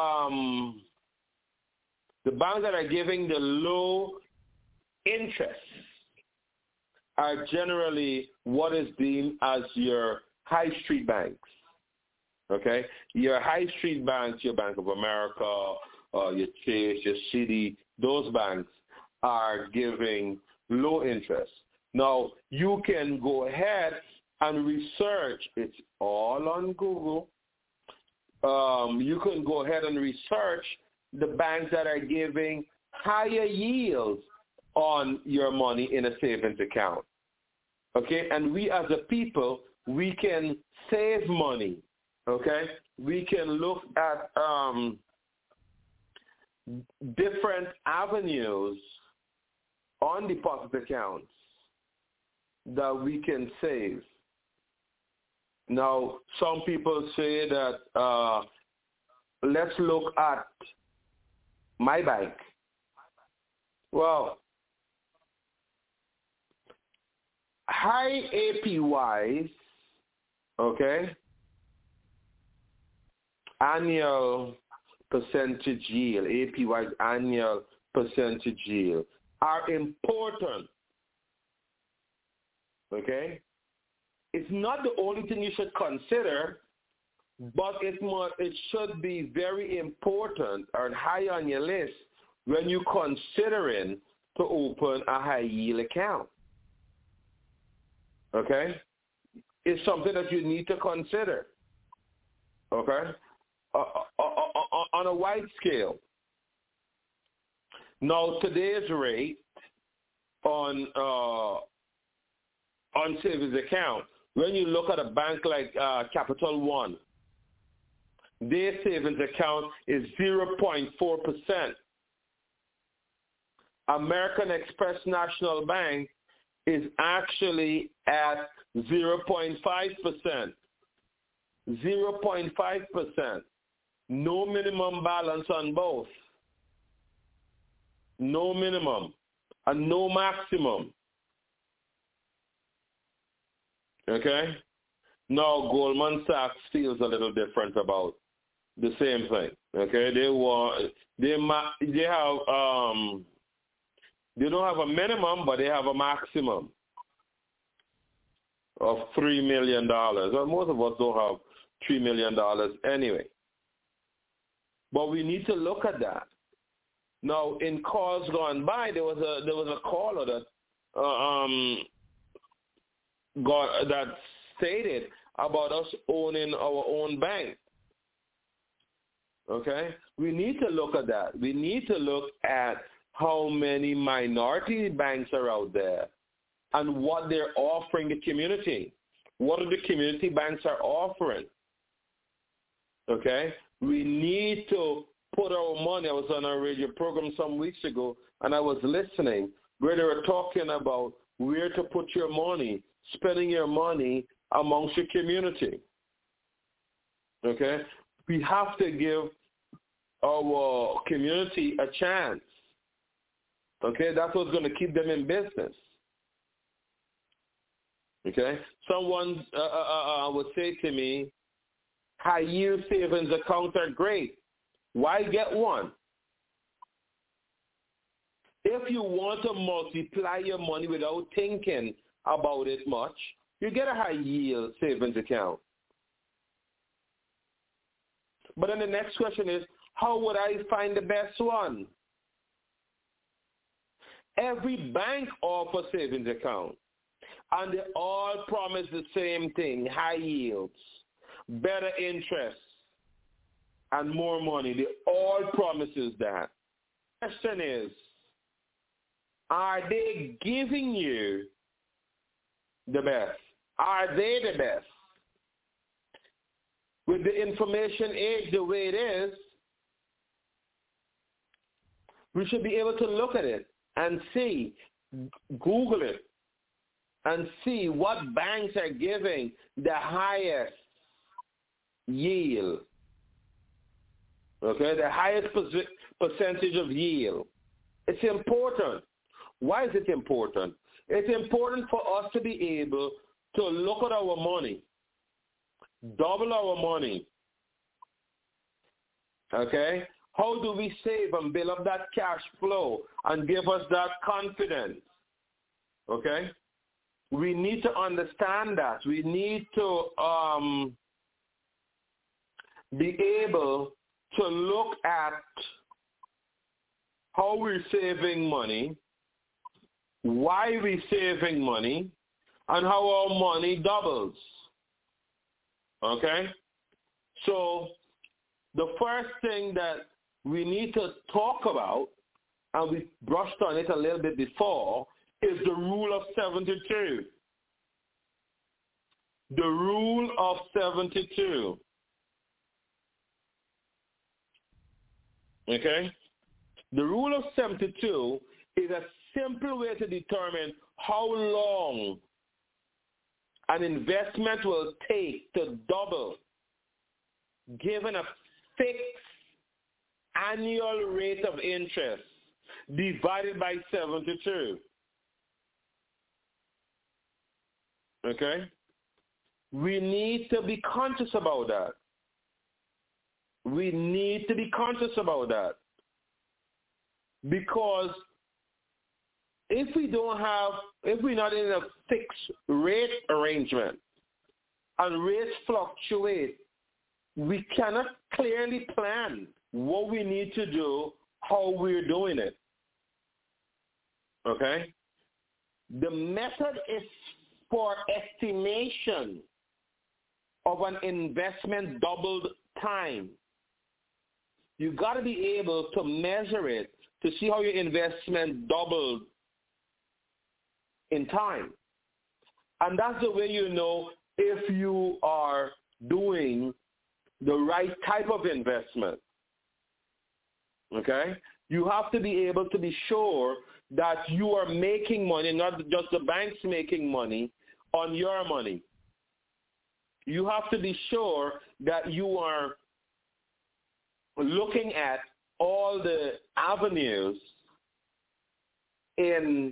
the banks that are giving the low interest are generally what is deemed as your high street banks. Okay? Your high street banks, your Bank of America, your Chase, your Citi, those banks are giving low interest. Now, you can go ahead and research. It's all on Google. You can go ahead and research the banks that are giving higher yields on your money in a savings account. Okay, and we as a people, we can save money. Okay, we can look at different avenues on deposit accounts that we can save. Now, some people say that let's look at my bank. Well, high APYs, okay, annual percentage yield, APYs annual percentage yield, are important, okay? It's not the only thing you should consider, but it should be very important or high on your list when you're considering to open a high-yield account, okay? It's something that you need to consider, okay, on a wide scale. Now, today's rate on savings account, when you look at a bank like Capital One, their savings account is 0.4%. American Express National Bank is actually at 0.5%. 0.5%. No minimum balance on both. No minimum and no maximum. Okay? Now, Goldman Sachs feels a little different about the same thing. Okay? They don't have a minimum, but they have a maximum of $3 million. Well, most of us don't have $3 million anyway. But we need to look at that. Now, in calls gone by, there was a caller that stated about us owning our own bank. Okay? We need to look at that. We need to look at how many minority banks are out there and what they're offering the community. What are the community banks are offering? Okay? We need to put our money. I was on a radio program some weeks ago, and I was listening where they were talking about where to put your money, spending your money amongst your community. Okay? We have to give our community a chance. Okay? That's what's going to keep them in business. Okay? Someone would say to me, high-yield savings accounts are great. Why get one? If you want to multiply your money without thinking about it much, you get a high-yield savings account. But then the next question is, how would I find the best one? Every bank offers savings account, and they all promise the same thing, high yields, better interest, and more money. They all promises that. The question is, are they giving you the best? Are they the best? With the information age the way it is, we should be able to look at it and see, Google it, and see what banks are giving the highest yield. Okay, the highest percentage of yield. It's important. Why is it important? It's important for us to be able to look at our money, double our money. Okay? How do we save and build up that cash flow and give us that confidence? Okay? We need to understand that. We need to be able to look at how we're saving money, why we're saving money, and how our money doubles. Okay? So the first thing that we need to talk about, and we brushed on it a little bit before, is the rule of 72. The rule of 72. Okay? The rule of 72 is a simple way to determine how long an investment will take to double given a fixed annual rate of interest divided by 72. Okay? We need to be conscious about that. We need to be conscious about that. Because if we're not in a fixed rate arrangement and rates fluctuate, we cannot clearly plan what we need to do, how we're doing it. Okay? The method is for estimation of an investment doubled time. You got to be able to measure it to see how your investment doubled in time. And that's the way you know if you are doing the right type of investment. Okay? You have to be able to be sure that you are making money, not just the bank's making money, on your money. You have to be sure that you are looking at all the avenues in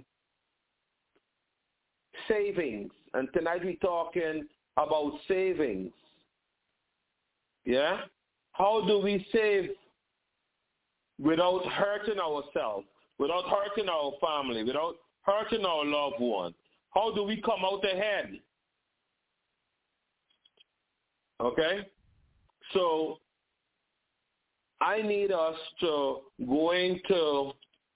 savings. And tonight we're talking about savings. Yeah? How do we save without hurting ourselves, without hurting our family, without hurting our loved one? How do we come out ahead? Okay? So I need us to go into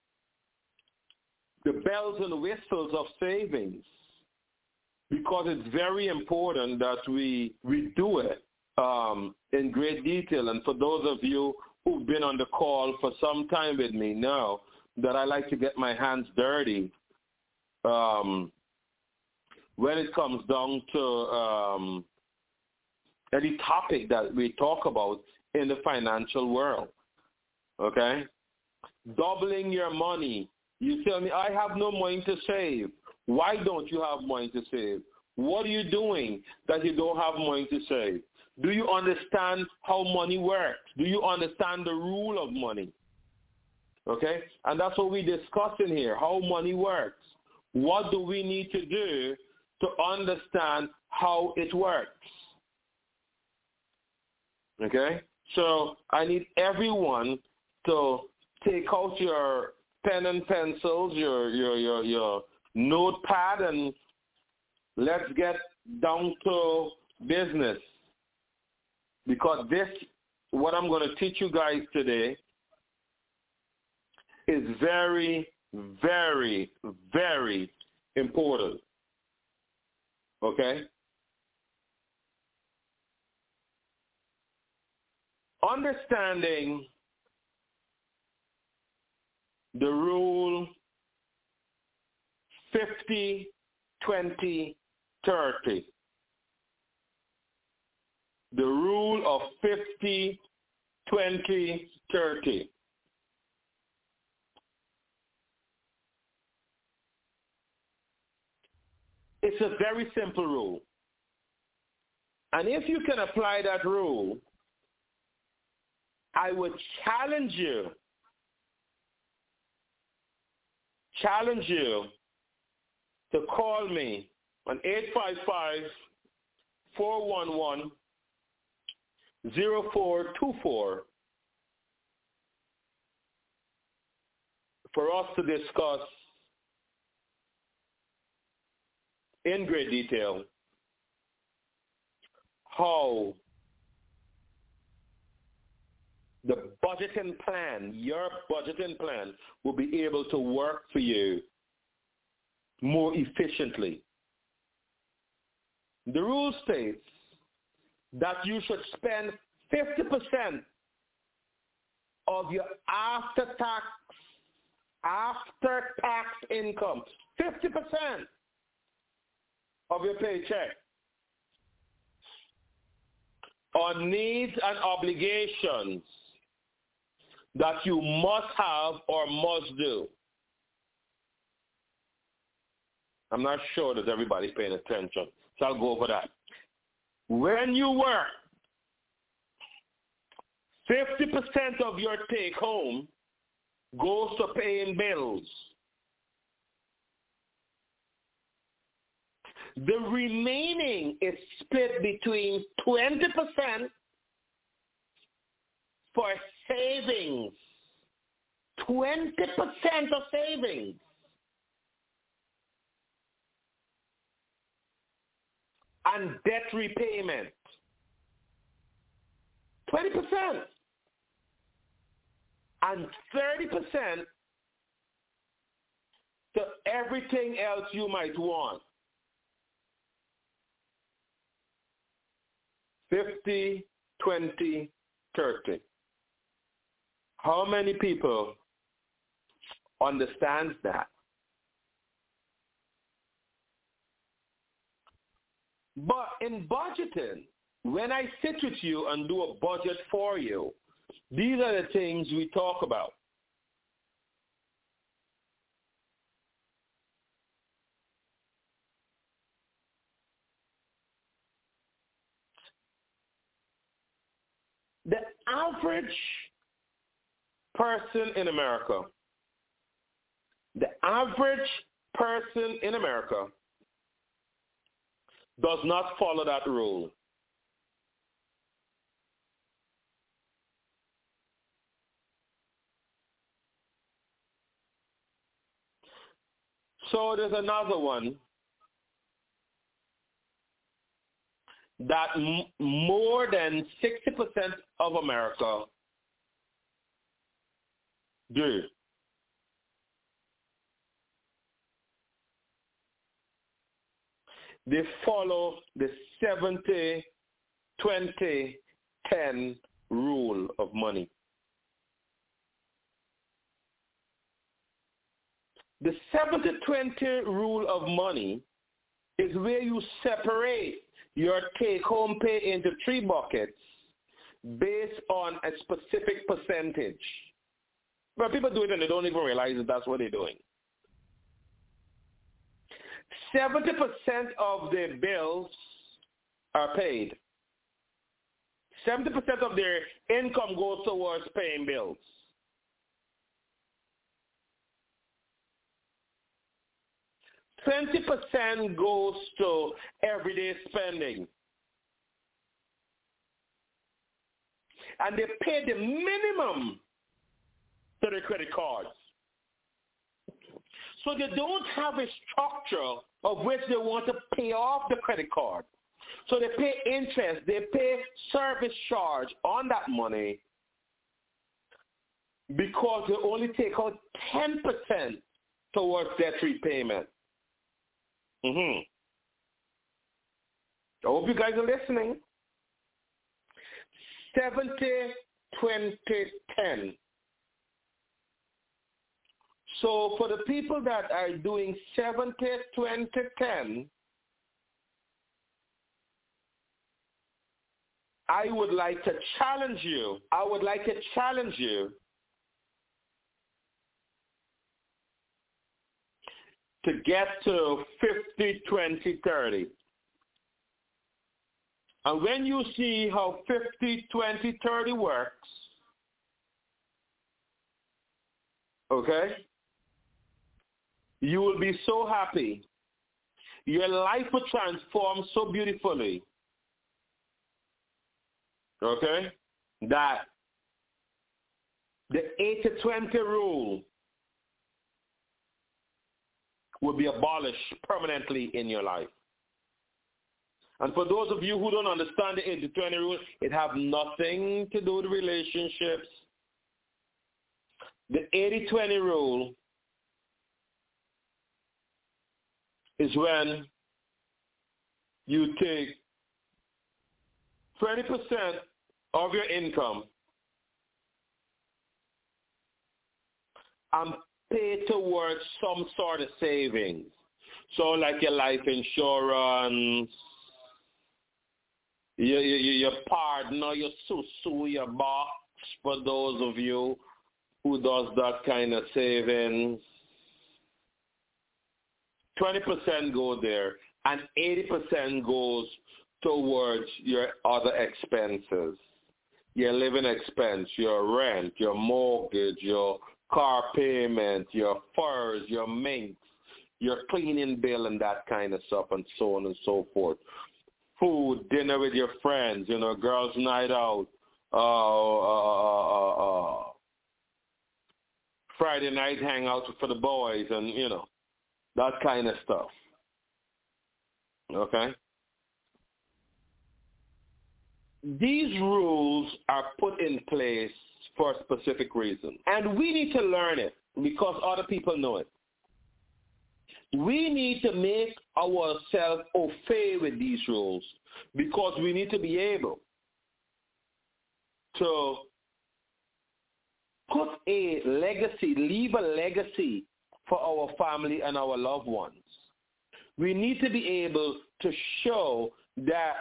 the bells and whistles of savings, because it's very important that we do it in great detail. And for those of you who've been on the call for some time with me know that I like to get my hands dirty when it comes down to any topic that we talk about in the financial world. Okay? Doubling your money. You tell me, I have no money to save. Why don't you have money to save? What are you doing that you don't have money to save? Do you understand how money works? Do you understand the rule of money? Okay? And that's what we're discussing here, how money works. What do we need to do to understand how it works? Okay? So I need everyone to take out your pen and pencils, your notepad, and let's get down to business. Because what I'm going to teach you guys today is very, very, very important. Okay? Understanding the rule 50, 20, 30. The rule of 50, 20, 30. It's a very simple rule. And if you can apply that rule, I would challenge you to call me on 855-411-0424 for us to discuss in great detail how the budgeting plan, your budgeting plan, will be able to work for you more efficiently. The rule states that you should spend 50% of your after-tax income, 50% of your paycheck on needs and obligations that you must have or must do. I'm not sure that everybody's paying attention, so I'll go over that. When you work, 50% of your take-home goes to paying bills. The remaining is split between 20% for savings. 20% of savings. And debt repayment. 20%. And 30% to everything else you might want. 50, 20, 30. How many people understands that? But in budgeting, when I sit with you and do a budget for you, these are the things we talk about. The average person in America, does not follow that rule. So there's another one that more than 60% of America do. They follow the 70-20-10 rule of money. The 70-20 rule of money is where you separate your take-home pay into 3 buckets based on a specific percentage. But people do it and they don't even realize that that's what they're doing. 70% of their bills are paid. 70% of their income goes towards paying bills. $20% goes to everyday spending. And they pay the minimum to their credit cards. So they don't have a structure of which they want to pay off the credit card. So they pay interest, they pay service charge on that money because they only take out 10% towards debt repayment. I hope you guys are listening. 70-20-10. So for the people that are doing 70-20-10, I would like to challenge you. To get to 50-20-30. And when you see how 50-20-30 works, okay, you will be so happy. Your life will transform so beautifully, okay, that the 80-20 rule will be abolished permanently in your life. And for those of you who don't understand the 80-20 rule, it has nothing to do with relationships. The 80-20 rule is when you take 20% of your income and pay towards some sort of savings. So like your life insurance, your partner, your susu, your box, for those of you who does that kind of savings. 20% go there, and 80% goes towards your other expenses, your living expense, your rent, your mortgage, your car payment, your furs, your minks, your cleaning bill, and that kind of stuff, and so on and so forth. Food, dinner with your friends, girls' night out, Friday night hangout for the boys, and, that kind of stuff. Okay? These rules are put in place for a specific reason. And we need to learn it because other people know it. We need to make ourselves au fait with these rules because we need to be able to put a legacy, leave a legacy for our family and our loved ones. We need to be able to show that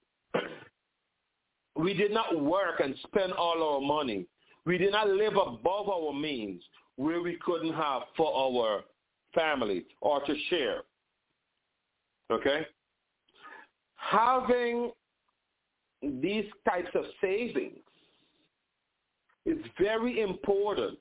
we did not work and spend all our money. We did not live above our means where we couldn't have for our family or to share. Okay? Having these types of savings is very important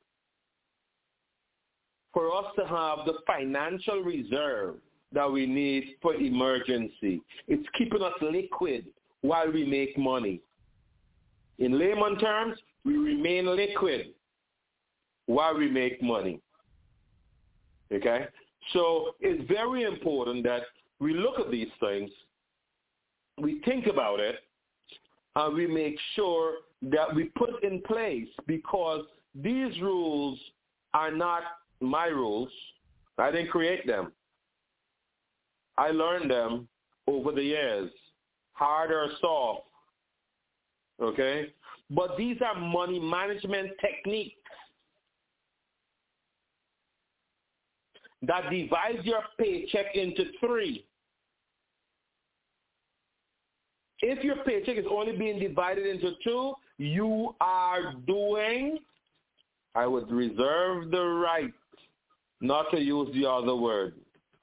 for us to have the financial reserve that we need for emergency. It's keeping us liquid while we make money. In layman terms, we remain liquid while we make money. Okay? So it's very important that we look at these things, we think about it, and we make sure that we put it in place because these rules are not my rules. I didn't create them. I learned them over the years, hard or soft. Okay? But these are money management techniques that divide your paycheck into three. If your paycheck is only being divided into two, you are doing, I would reserve the right not to use the other word.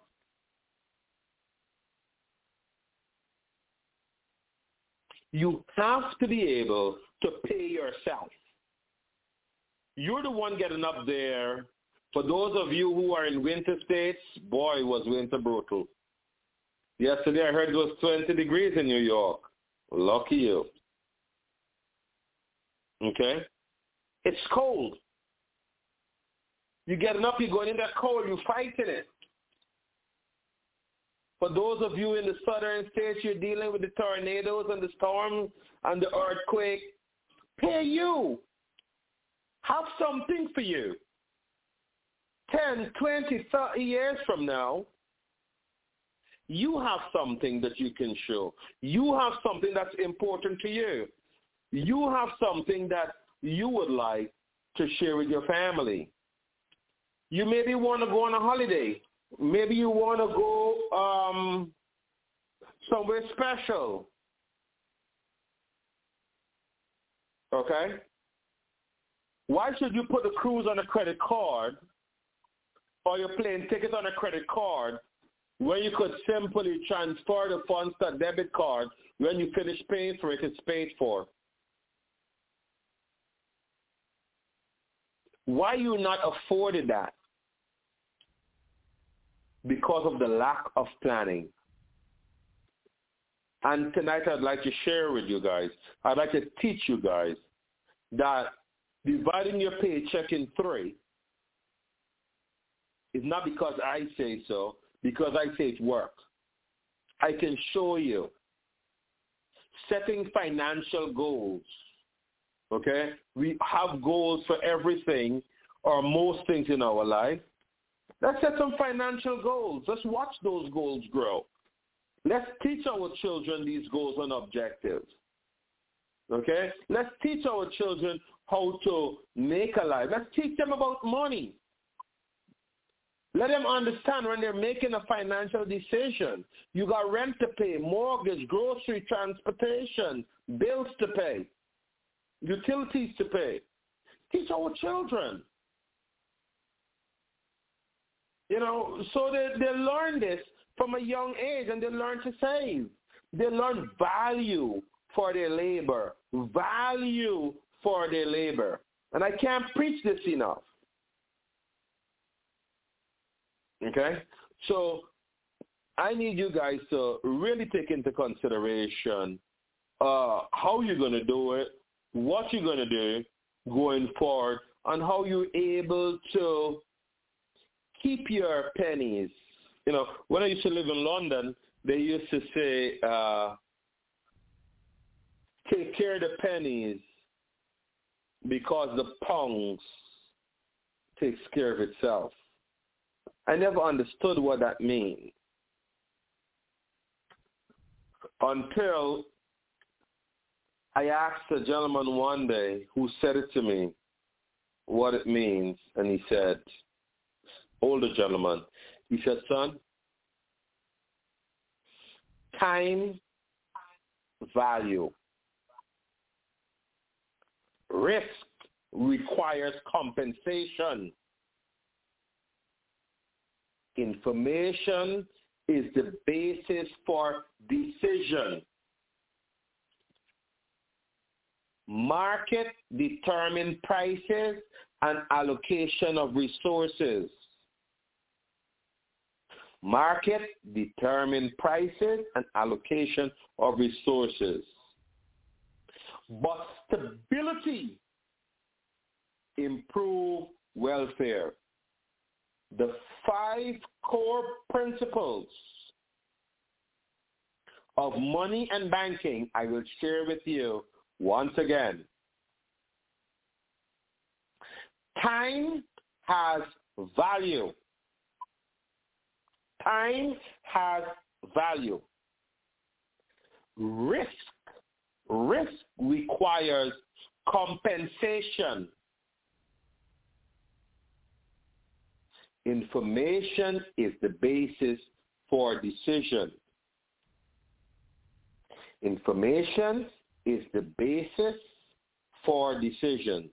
You have to be able to pay yourself. You're the one getting up there. For those of you who are in winter states, boy, was winter brutal. Yesterday I heard it was 20 degrees in New York. Lucky you. Okay? It's cold. You're getting up, you're going in that cold, you're fighting it. For those of you in the southern states, you're dealing with the tornadoes and the storms and the earthquake. Pay you. Have something for you. 10, 20, 30 years from now, you have something that you can show. You have something that's important to you. You have something that you would like to share with your family. You maybe want to go on a holiday. Maybe you want to go somewhere special. Okay? Why should you put a cruise on a credit card or your plane ticket on a credit card when you could simply transfer the funds to a debit card when you finish paying for it, it's paid for? Why you not afforded that? Because of the lack of planning. And tonight I'd like to share with you guys, I'd like to teach you guys that dividing your paycheck in three is not because I say so, because I say it works. I can show you. Setting financial goals. Okay? We have goals for everything or most things in our life. Let's set some financial goals. Let's watch those goals grow. Let's teach our children these goals and objectives. Okay? Let's teach our children how to make a life. Let's teach them about money. Let them understand when they're making a financial decision. You got rent to pay, mortgage, grocery, transportation, bills to pay, utilities to pay. Teach our children. So they learn this from a young age, and they learn to save. They learn value for their labor, value for their labor. And I can't preach this enough. Okay? So I need you guys to really take into consideration how you're going to do it, what you're going to do going forward, and how you're able to keep your pennies. When I used to live in London, they used to say, take care of the pennies because the pounds takes care of itself. I never understood what that means until I asked a gentleman one day who said it to me, what it means, and he said, older gentleman, he said, son, time, value. Risk requires compensation. Information is the basis for decision. Market determines prices and allocation of resources. Market determines prices and allocation of resources. But stability improves welfare. The 5 core principles of money and banking I will share with you once again. Time has value. Time has value. Risk requires compensation. Information is the basis for decision. Information is the basis for decision.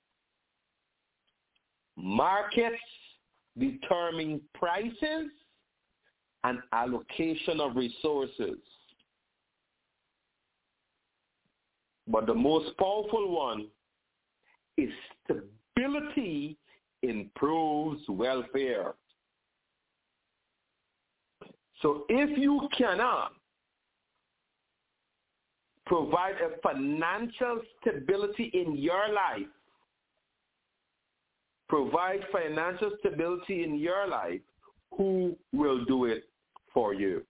Markets determine prices and allocation of resources. But the most powerful one is stability improves welfare. So if you cannot provide a financial stability in your life, who will do it for you?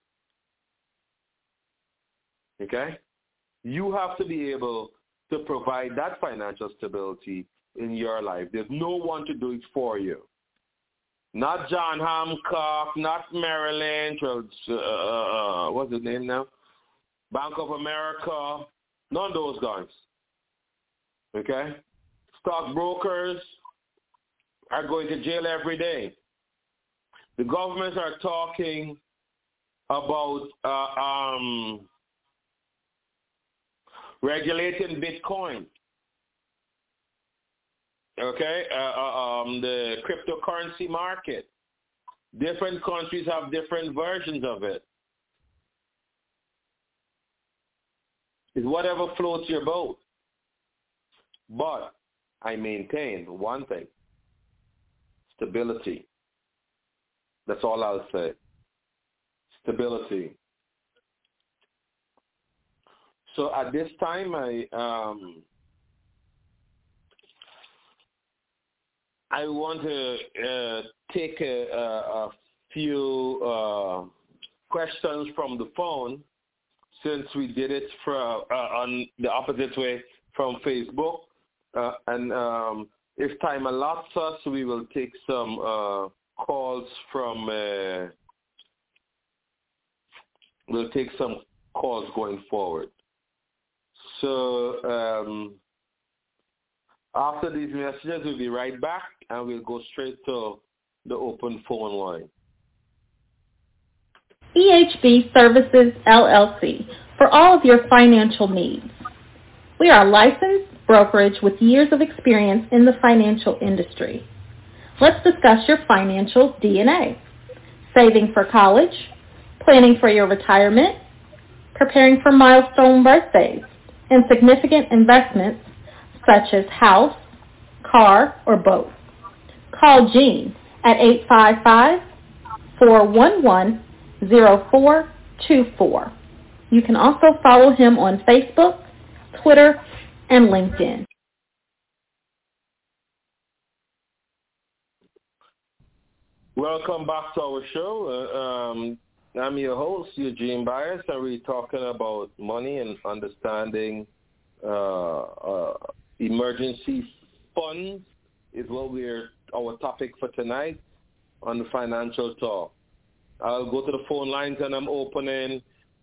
Okay? You have to be able to provide that financial stability in your life. There's no one to do it for you. Not John Hancock, not Merrill Lynch, or what's his name now? Bank of America, none of those guys. Okay? Stockbrokers are going to jail every day. The governments are talking about regulating Bitcoin. Okay? The cryptocurrency market. Different countries have different versions of it. It's whatever floats your boat. But I maintain one thing. Stability. That's all I'll say. Stability. So at this time, I want to take a few questions from the phone, since we did it on the opposite way from Facebook. And if time allots us, we will take some calls from, we'll take some calls going forward. So after these messages, we'll be right back, and we'll go straight to the open phone line. EHB Services, LLC, for all of your financial needs. We are a licensed brokerage with years of experience in the financial industry. Let's discuss your financial DNA. Saving for college, planning for your retirement, preparing for milestone birthdays, and significant investments such as house, car, or both. Call Gene at 855-411-0424. You can also follow him on Facebook, Twitter, and LinkedIn. Welcome back to our show. I'm your host, Eugene Byers, and we're talking about money and understanding emergency funds is our topic for tonight on the Financial Talk. I'll go to the phone lines, and I'm opening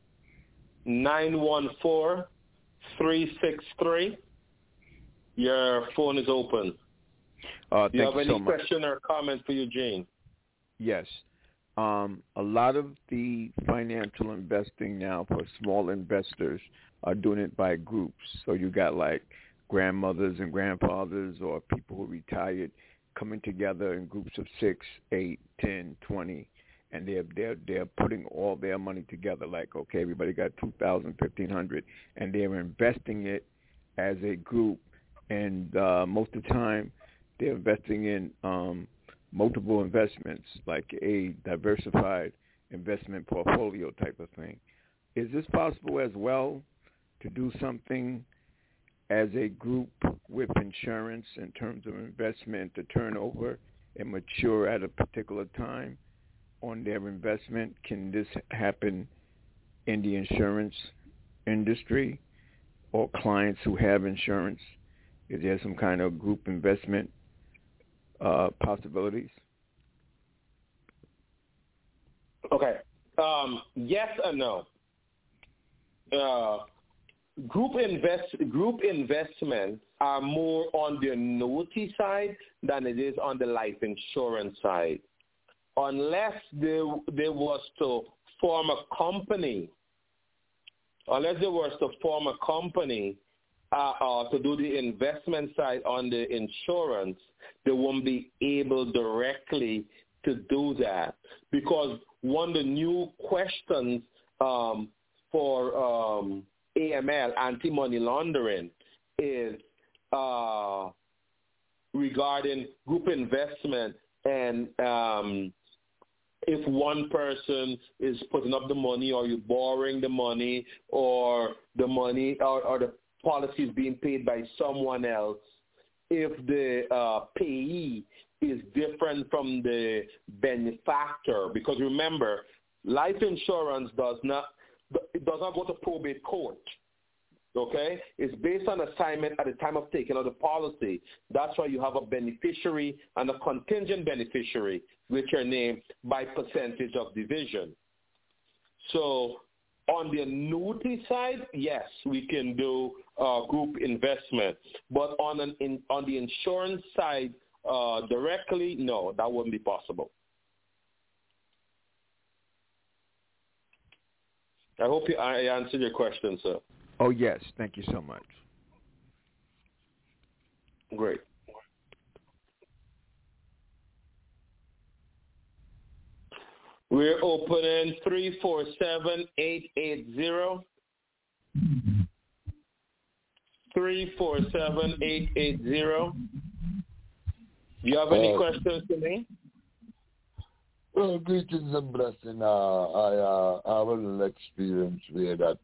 914-363. Your phone is open. Do you have any question or comment for Eugene? Yes. A lot of the financial investing now for small investors are doing it by groups. So you got like grandmothers and grandfathers or people who retired coming together in groups of 6, 8, 10, 20, and they're putting all their money together. Like, okay, everybody got $2,000, $1,500, and they're investing it as a group. And most of the time, they're investing in multiple investments, like a diversified investment portfolio type of thing. Is this possible as well to do something as a group with insurance in terms of investment to turn over and mature at a particular time on their investment? Can this happen in the insurance industry or clients who have insurance? Is there some kind of group investment possibilities? Okay. Yes and no. Group investments are more on the annuity side than it is on the life insurance side. Unless they was to form a company, to do the investment side on the insurance, they won't be able directly to do that. Because one of the new questions for AML, anti-money laundering, is regarding group investment and if one person is putting up the money or you're borrowing the money or the money or the policy is being paid by someone else, if the payee is different from the benefactor. Because remember, life insurance does not go to probate court. Okay? It's based on assignment at the time of taking out the policy. That's why you have a beneficiary and a contingent beneficiary, which are named by percentage of division. So on the annuity side, yes, we can do group investment. But on the insurance side, directly, no, that wouldn't be possible. I hope I answered your question, sir. Oh, yes. Thank you so much. Great. We're opening 347-880. 347-880. Do you have any questions to me? Well, greetings and blessing. I have a little experience where that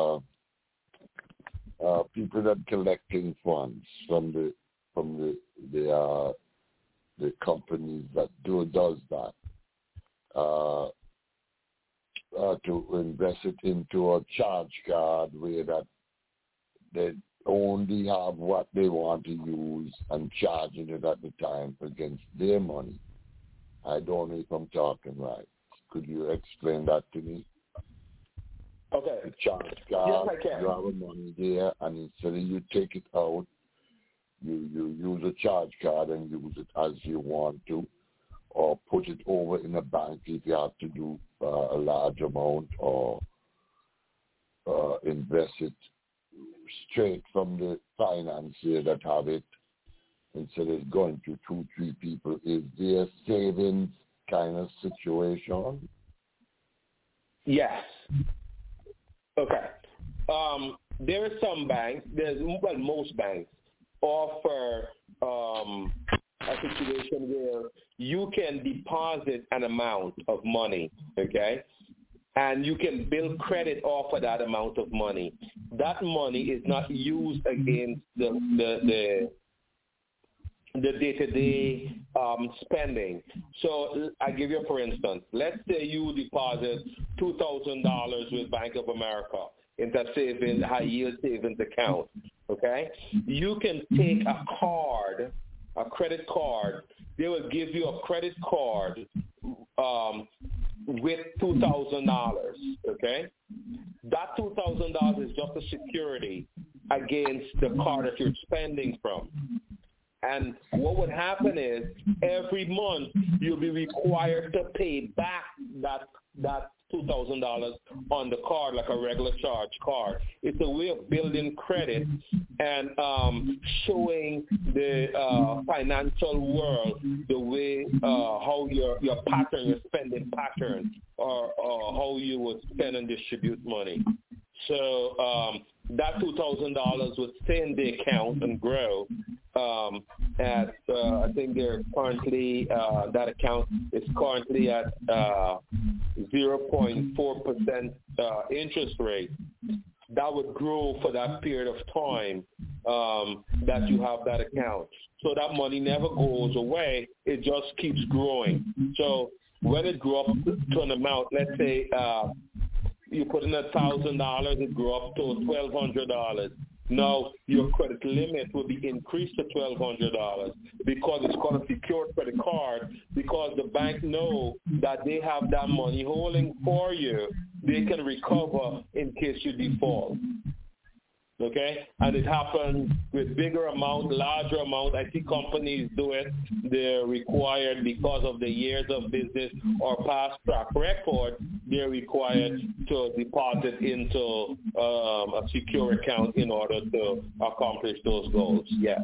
people that collecting funds from the companies that does that to invest it into a charge card where that they only have what they want to use and charging it at the time against their money. I don't know if I'm talking right. Could you explain that to me? Okay. The charge card, yes, I can. you have money there, and instead of you take it out, you use a charge card and use it as you want to, or put it over in a bank if you have to do a large amount, or invest it straight from the financier that have it instead of going to 2-3 people. Is there a savings kind of situation? Yes. Okay. There are some banks, most banks offer a situation where you can deposit an amount of money, okay? And you can build credit off of that amount of money. That money is not used against the day-to-day spending. So I give you, for instance, let's say you deposit $2,000 with Bank of America into a high-yield savings account, okay? You can take a credit card. They will give you a credit card with $2,000, okay? That $2,000 is just a security against the card that you're spending from. And what would happen is every month you'll be required to pay back that $2,000 on the card like a regular charge card. It's a way of building credit and showing the financial world the way how your pattern, your spending pattern, or how you would spend and distribute money. So that $2,000 would stay in the account and grow. I think they're currently that account is currently at 0.4% interest rate. That would grow for that period of time that you have that account. So that money never goes away. It just keeps growing. So when it grew up to an amount, let's say you put in $1,000, it grew up to $1,200. Now your credit limit will be increased to $1,200 because it's called a secured credit card, because the bank know that they have that money holding for you. They can recover in case you default. Okay? And it happens with bigger amount, larger amount. I see companies do it. They're required, because of the years of business or past track record, they're required to deposit into a secure account in order to accomplish those goals. Yeah.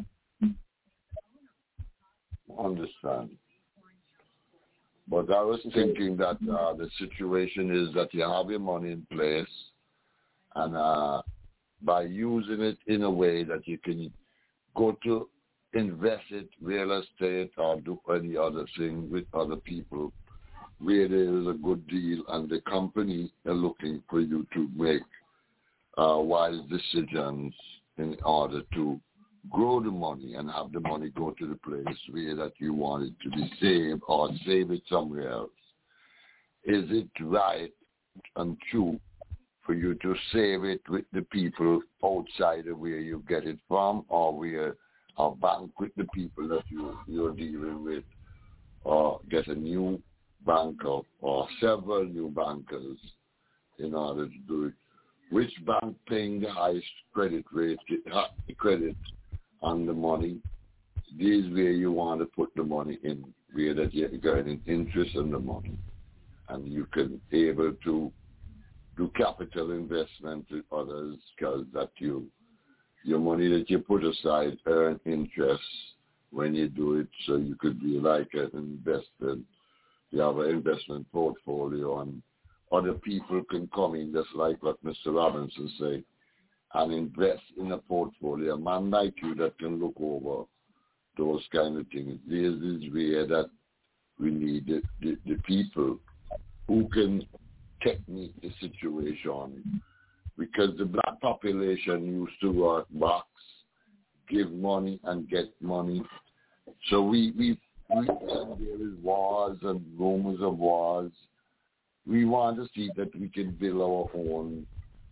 Understand. But I was thinking that the situation is that you have your money in place, and by using it in a way that you can go to invest it, real estate, or do any other thing with other people where there is a good deal, and the company are looking for you to make wise decisions in order to grow the money and have the money go to the place where that you want it to be saved, or save it somewhere else. Is it right and true for you to save it with the people outside of where you get it from, or where a bank with the people that you're dealing with, or get a new banker or several new bankers in order to do it? Which bank paying the highest credit rate, credit on the money? This is where you want to put the money in, where that you're getting interest on the money, and you can able to do capital investment with others, because that your money that you put aside earn interest when you do it. So you could be like an investor. You have an investment portfolio, and other people can come in, just like what Mr. Robinson said, and invest in a portfolio. A man like you that can look over those kind of things. This is where that we need the people who can technique the situation, because the black population used to work box, give money and get money. So we there is wars and rumors of wars. We want to see that we can build our own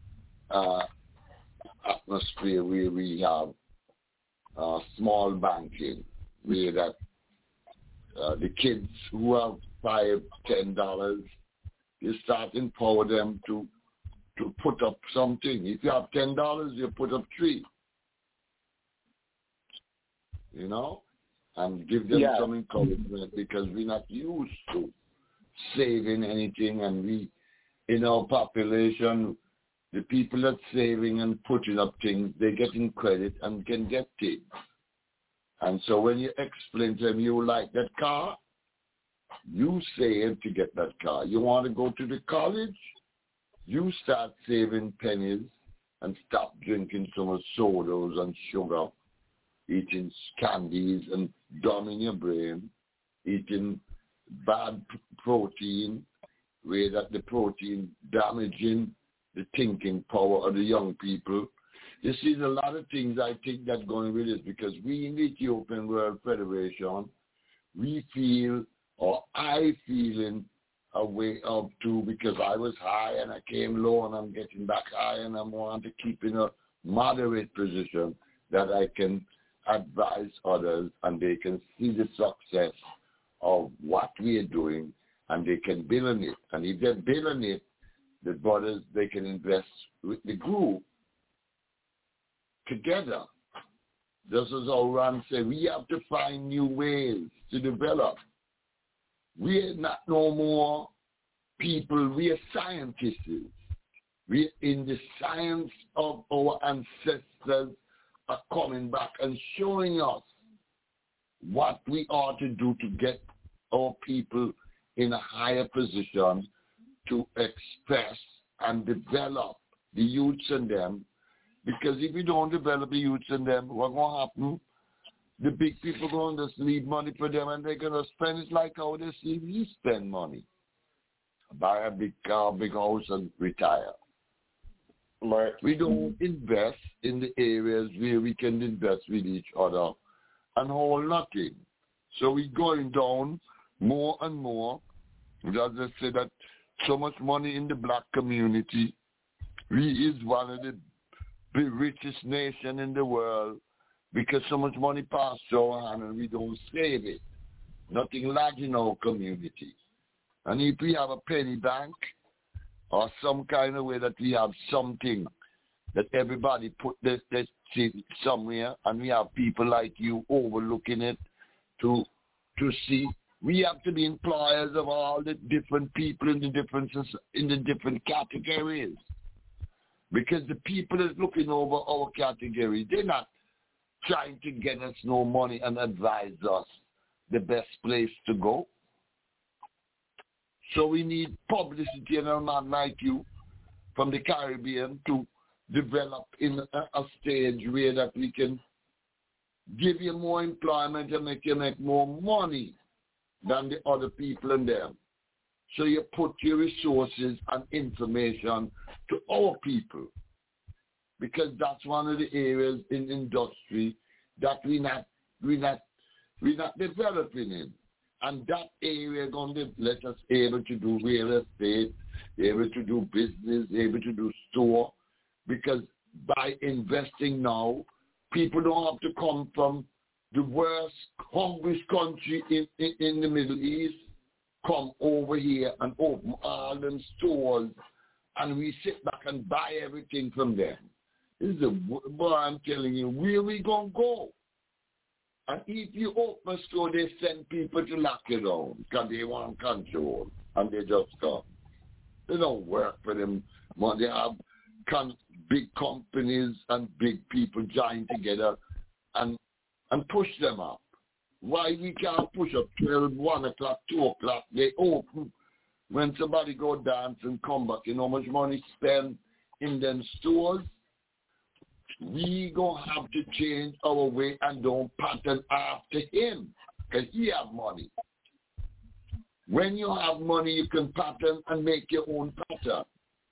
atmosphere where we have small banking, where that the kids who have $5, $10, you start empower them to put up something. If you have $10, you put up $3. You know, and give them some encouragement, because we're not used to saving anything, and we, in our population, the people that's saving and putting up things, they're getting credit and can get things. And so when you explain to them, you like that car, you save to get that car. You want to go to the college, you start saving pennies and stop drinking so much sodas and sugar, eating candies and dumbing your brain, eating bad protein, where that the protein damaging the thinking power of the young people. You see, there's a lot of things I think that's going with this, because we in the Ethiopian World Federation, we feel, or I feel in a way of too, because I was high and I came low and I'm getting back high and I want to keep in a moderate position that I can advise others and they can see the success of what we are doing and they can build on it. And if they build on it, the brothers, they can invest with the group together. Just as our Ron said, we have to find new ways to develop. We are not no more people, we are scientists. We are in the science of our ancestors are coming back and showing us what we ought to do to get our people in a higher position to express and develop the youths in them. Because if we don't develop the youths in them, what's going to happen? The big people are going to just leave money for them and they're going to spend it like how they see we spend money. Buy a big car, big house, and retire. Right. We don't invest in the areas where we can invest with each other and hold nothing. So we're going down more and more. As I said, that so much money in the black community. We is one of the richest nation in the world because so much money passed through our hand and we don't save it. Nothing large in our community. And if we have a penny bank or some kind of way that we have something that everybody put this somewhere and we have people like you overlooking it to see, we have to be employers of all the different people in the different categories. Because the people that's looking over our category, they're not trying to get us no money and advise us the best place to go. So we need publicity and a man like you from the Caribbean to develop in a stage where that we can give you more employment and make you make more money than the other people in them. So you put your resources and information to our people, because that's one of the areas in industry that we're not developing in. And that area going to let us able to do real estate, able to do business, able to do store, because by investing now, people don't have to come from the worst, hungriest country in the Middle East, come over here and open all them stores, and we sit back and buy everything from them. This is boy, I'm telling you, where we going to go? And if you open a store, they send people to lock it down because they want control, and they just come. They don't work for them. They have big companies and big people join together and push them up. Why we can't push up 12, 1 o'clock, 2 o'clock? They open. When somebody go dance and come back, you know how much money spent in them stores? We gonna have to change our way and don't pattern after him because he have money. When you have money, you can pattern and make your own pattern.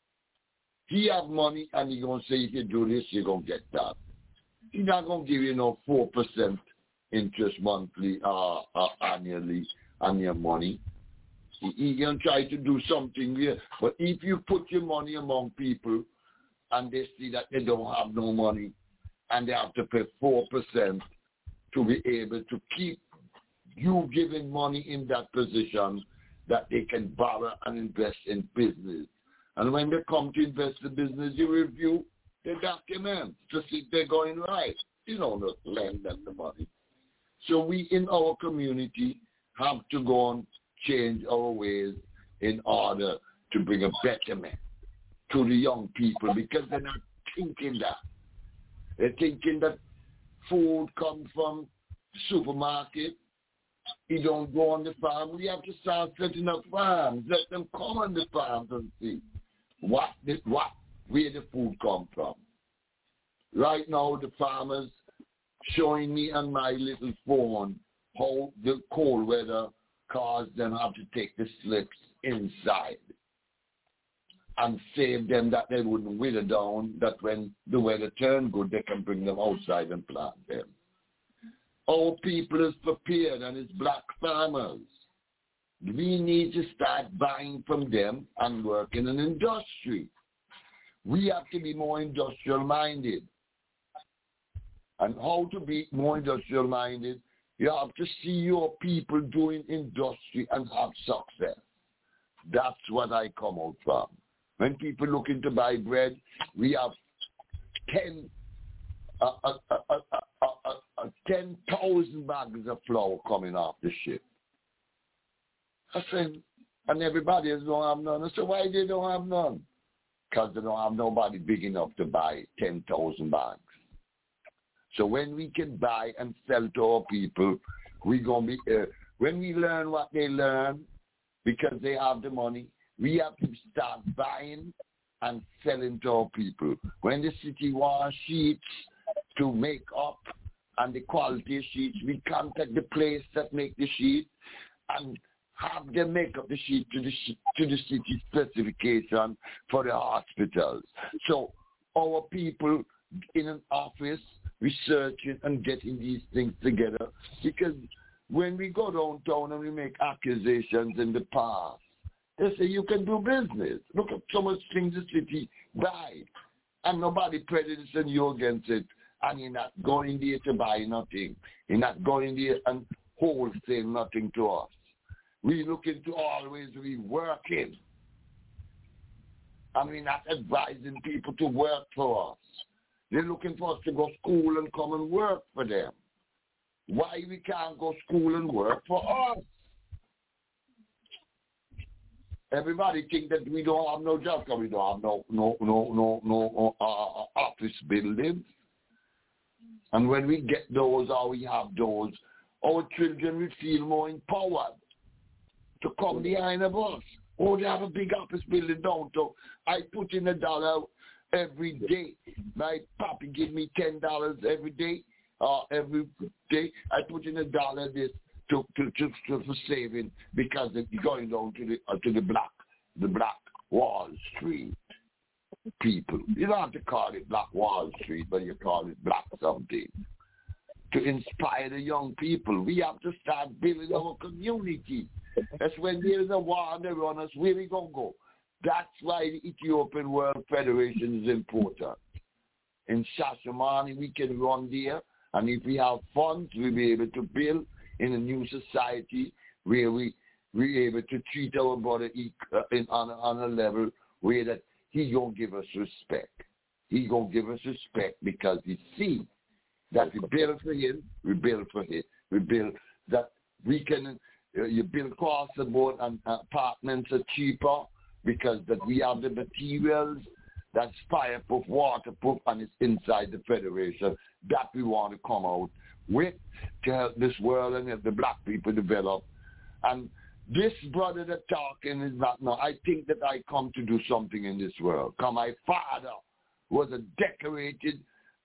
He have money and he gonna say if you do this, you're gonna get that. He's not gonna give you no 4% interest monthly or annually on your money. He gonna try to do something here. But if you put your money among people and they see that they don't have no money and they have to pay 4% to be able to keep you giving money in that position that they can borrow and invest in business. And when they come to invest in business, you review the documents to see if they're going right. You don't just lend them the money. So we in our community have to go and change our ways in order to bring a betterment to the young people, because they're not thinking that. They're thinking that food comes from the supermarket. You don't go on the farm. We have to start setting up farms. Let them come on the farms and see where the food comes from. Right now, the farmers showing me on my little phone how the cold weather caused them have to take the slips inside and save them that they wouldn't wither down, that when the weather turned good, they can bring them outside and plant them. Our people is prepared, and it's black farmers. We need to start buying from them and work in an industry. We have to be more industrial-minded. And how to be more industrial-minded? You have to see your people doing industry and have success. That's what I come out from. When people looking to buy bread, we have 10,000 bags of flour coming off the ship. I said, and everybody else don't have none. I said, why they don't have none? Because they don't have nobody big enough to buy 10,000 bags. So when we can buy and sell to our people, we're going to be, when we learn what they learn, because they have the money, we have to start buying and selling to our people. When the city wants sheets to make up and the quality sheets, we contact the place that make the sheet and have them make up the sheet to the city specification for the hospitals. So our people in an office researching and getting these things together, because when we go downtown and we make accusations in the past, they say you can do business. Look at so much things the city buy, and nobody prejudicing you against it, and you're not going there to buy nothing. You're not going there and wholesale nothing to us. We looking to always be working, and we're not advising people to work for us. They're looking for us to go to school and come and work for them. Why we can't go to school and work for us? Everybody think that we don't have no jobs because we don't have no office buildings. And when we get those or we have those, our children will feel more empowered to come behind of us. Oh, they have a big office building downtown. I put in $1 every day. My papi give me $10 every day. Every day I put in $1 this to for saving, because it's going down to the Black Wall Street people. You don't have to call it Black Wall Street, but you call it Black something. To inspire the young people, we have to start building our community. That's when there's a war and they run us, where we gonna go? That's why the Ethiopian World Federation is important. In Shashamane, we can run there, and if we have funds, we'll be able to build in a new society where we're able to treat our brother on a level where that he gonna give us respect. He gonna give us respect because he see that we build for him, we build for him, we build that we can. You build across the board, and apartments are cheaper because that we have the materials that's fireproof, waterproof, and it's inside the federation that we want to come out with to help this world and help the black people develop. And this brother that talking is not now. I think that I come to do something in this world. Because my father was a decorated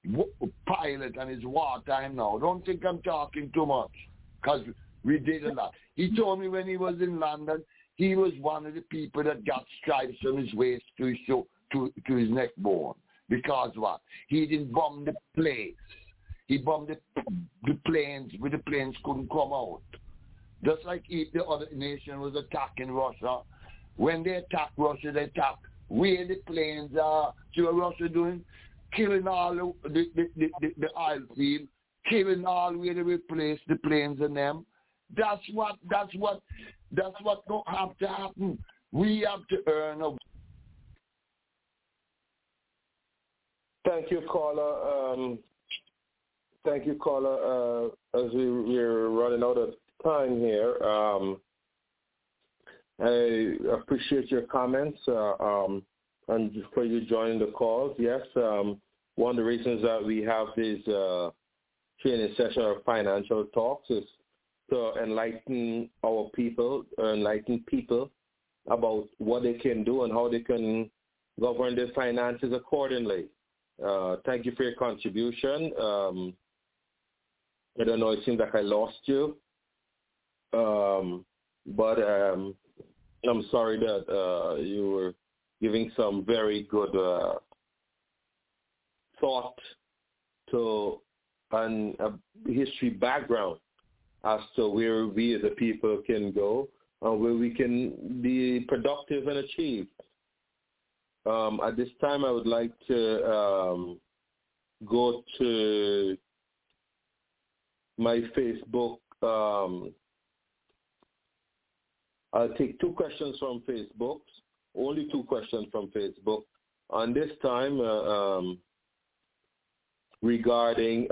pilot and it's wartime now. Don't think I'm talking too much, because we did a lot. He told me when he was in London, he was one of the people that got stripes on his waist to his neck bone. Because what? He didn't bomb the place. He bombed the planes where the planes couldn't come out. Just like if the other nation was attacking Russia. When they attack Russia, they attack where the planes are. See what Russia doing? Killing all the oil field, killing all where they replace the planes and them. That's what don't have to happen. We have to earn a. Thank you, caller. Thank you, caller. As we're running out of time here, I appreciate your comments and for you joining the calls. Yes, one of the reasons that we have these training session of financial talks is to enlighten people about what they can do and how they can govern their finances accordingly. Thank you for your contribution. I don't know, it seems like I lost you. But I'm sorry that you were giving some very good thought to and a history background as to where we as a people can go and where we can be productive and achieve. At this time, I would like to go to my Facebook. I'll take 2 questions from Facebook, only 2 questions from Facebook. On this time, regarding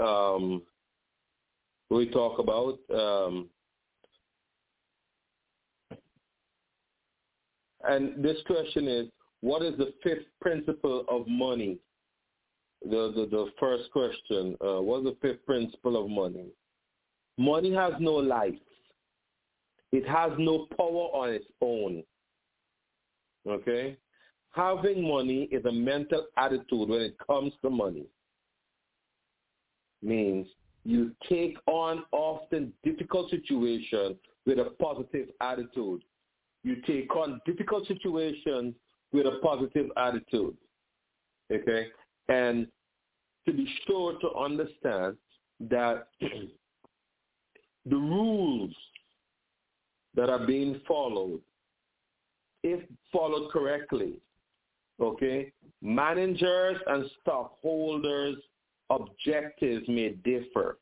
we talk about and this question is, what is the 5th principle of money? The first question, what is the 5th principle of money? Money has no life. It has no power on its own. Okay? Having money is a mental attitude when it comes to money. Means you take on often difficult situations with a positive attitude. You take on difficult situations with a positive attitude. Okay? And to be sure to understand that the rules that are being followed, if followed correctly, okay, managers and stockholders' objectives may differ.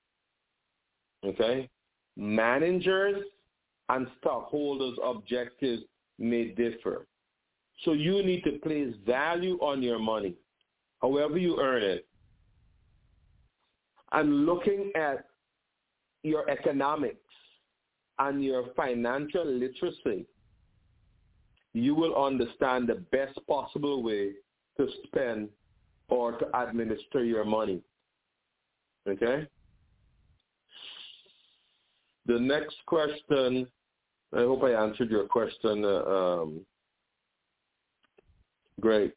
Okay? Managers and stockholders' objectives may differ. So you need to place value on your money, however you earn it. And looking at your economics and your financial literacy, you will understand the best possible way to spend or to administer your money. Okay? The next question, I hope I answered your question. Great.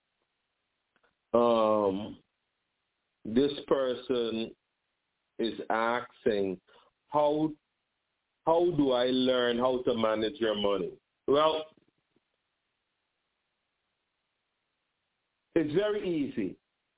This person is asking, how do I learn how to manage your money? Well, it's very easy.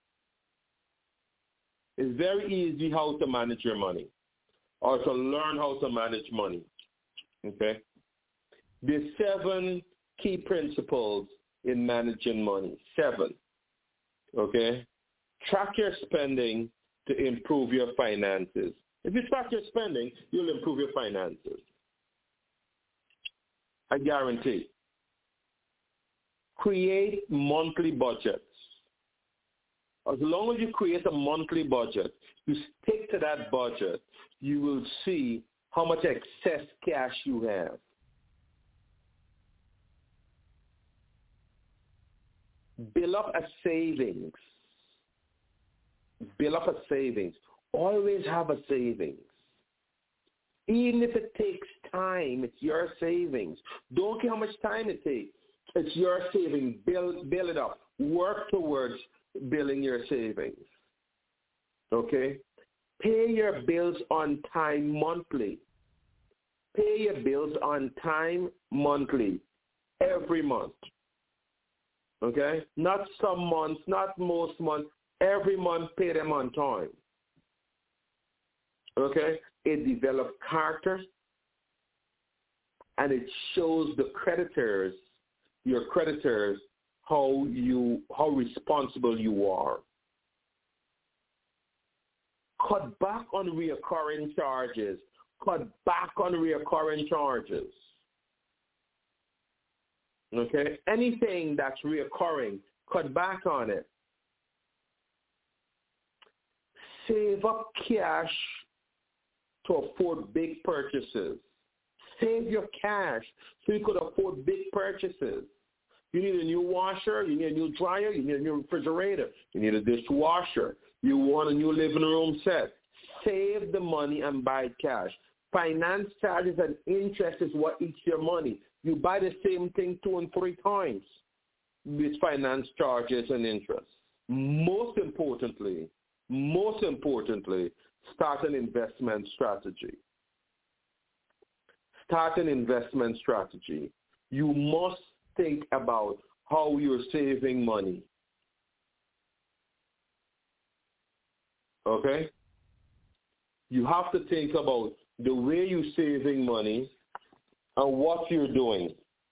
It's very easy how to manage your money or to learn how to manage money. Okay? There's 7 key principles in managing money. 7. Okay? Track your spending to improve your finances. If you track your spending, you'll improve your finances. I guarantee. Create monthly budgets. As long as you create a monthly budget, you stick to that budget, you will see how much excess cash you have. Build up a savings. Build up a savings. Always have a savings. Even if it takes time, it's your savings. Don't care how much time it takes. It's your savings. Build it up. Work towards building your savings. Okay? Pay your bills on time monthly. Pay your bills on time monthly. Every month. Okay? Not some months, not most months. Every month, pay them on time. Okay? It develops character, and it shows the creditors, your creditors, how responsible you are. Cut back on reoccurring charges. Cut back on reoccurring charges. Okay? Anything that's reoccurring, cut back on it. Save up cash to afford big purchases. Save your cash so you could afford big purchases. You need a new washer, you need a new dryer, you need a new refrigerator, you need a dishwasher, you want a new living room set. Save the money and buy cash. Finance charges and interest is what eats your money. You buy the same thing 2 and 3 times with finance charges and interest. Most importantly, start an investment strategy. Start an investment strategy. You must think about how you're saving money. Okay? You have to think about the way you're saving money and what you're doing.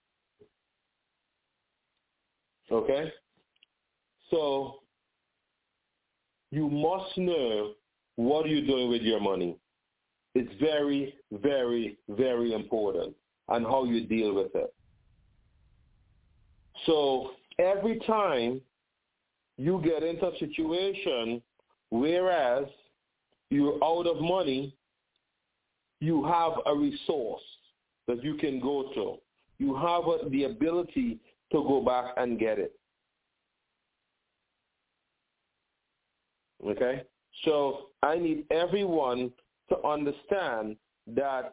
Okay? So, you must know what you're doing with your money. It's very, very, very important, and how you deal with it. So every time you get into a situation whereas you're out of money, you have a resource that you can go to. You have the ability to go back and get it. Okay? So I need everyone to understand that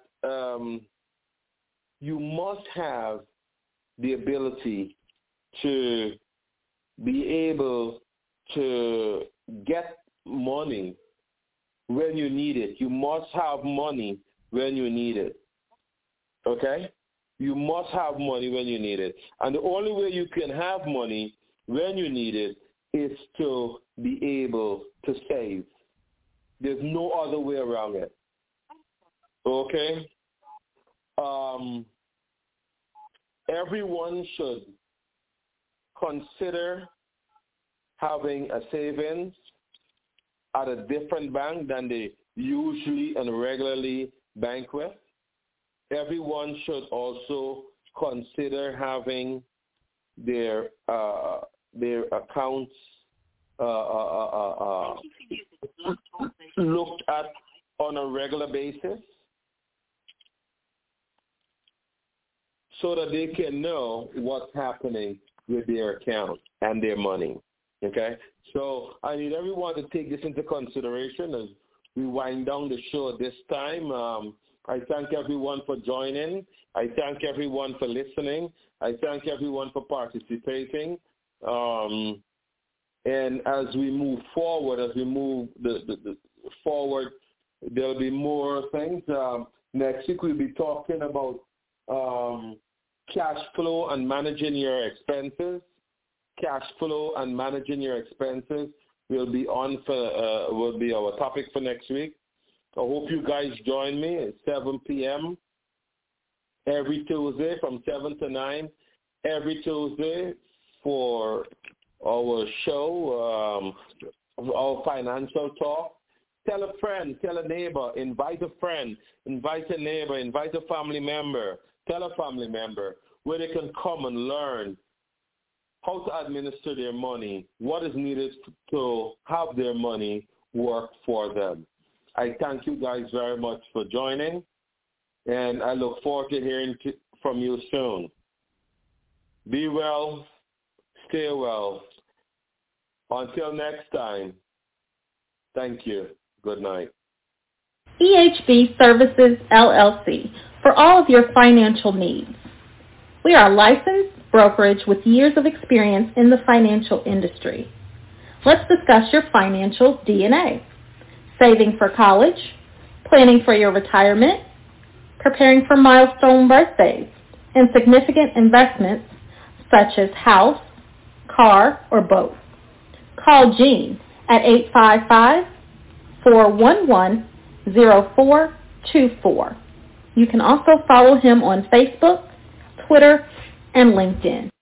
you must have the ability to be able to get money when you need it. You must have money when you need it. Okay? You must have money when you need it. And the only way you can have money when you need it is to be able to save. There's no other way around it. Okay? Everyone should consider having a savings at a different bank than they usually and regularly bank with. Everyone should also consider having their accounts looked at on a regular basis so that they can know what's happening with their account and their money. Okay? So I need everyone to take this into consideration as we wind down the show this time. I thank everyone for joining. I thank everyone for listening. I thank everyone for participating. And as we move forward, forward, there'll be more things. Next week we'll be talking about cash flow and managing your expenses. Cash flow and managing your expenses will be will be our topic for next week. I hope you guys join me at 7 p.m. every Tuesday from 7 to 9 every Tuesday for our show, our financial talk. Tell a friend, tell a neighbor, invite a friend, invite a neighbor, invite a family member, tell a family member where they can come and learn how to administer their money, what is needed to have their money work for them. I thank you guys very much for joining, and I look forward to hearing from you soon. Be well, stay well. Until next time, thank you. Good night. EHB Services, LLC, for all of your financial needs. We are a licensed brokerage with years of experience in the financial industry. Let's discuss your financial DNA. Saving for college, planning for your retirement, preparing for milestone birthdays, and significant investments such as house, car, or both. Call Jean at 855-411-0424. You can also follow him on Facebook, Twitter, and LinkedIn.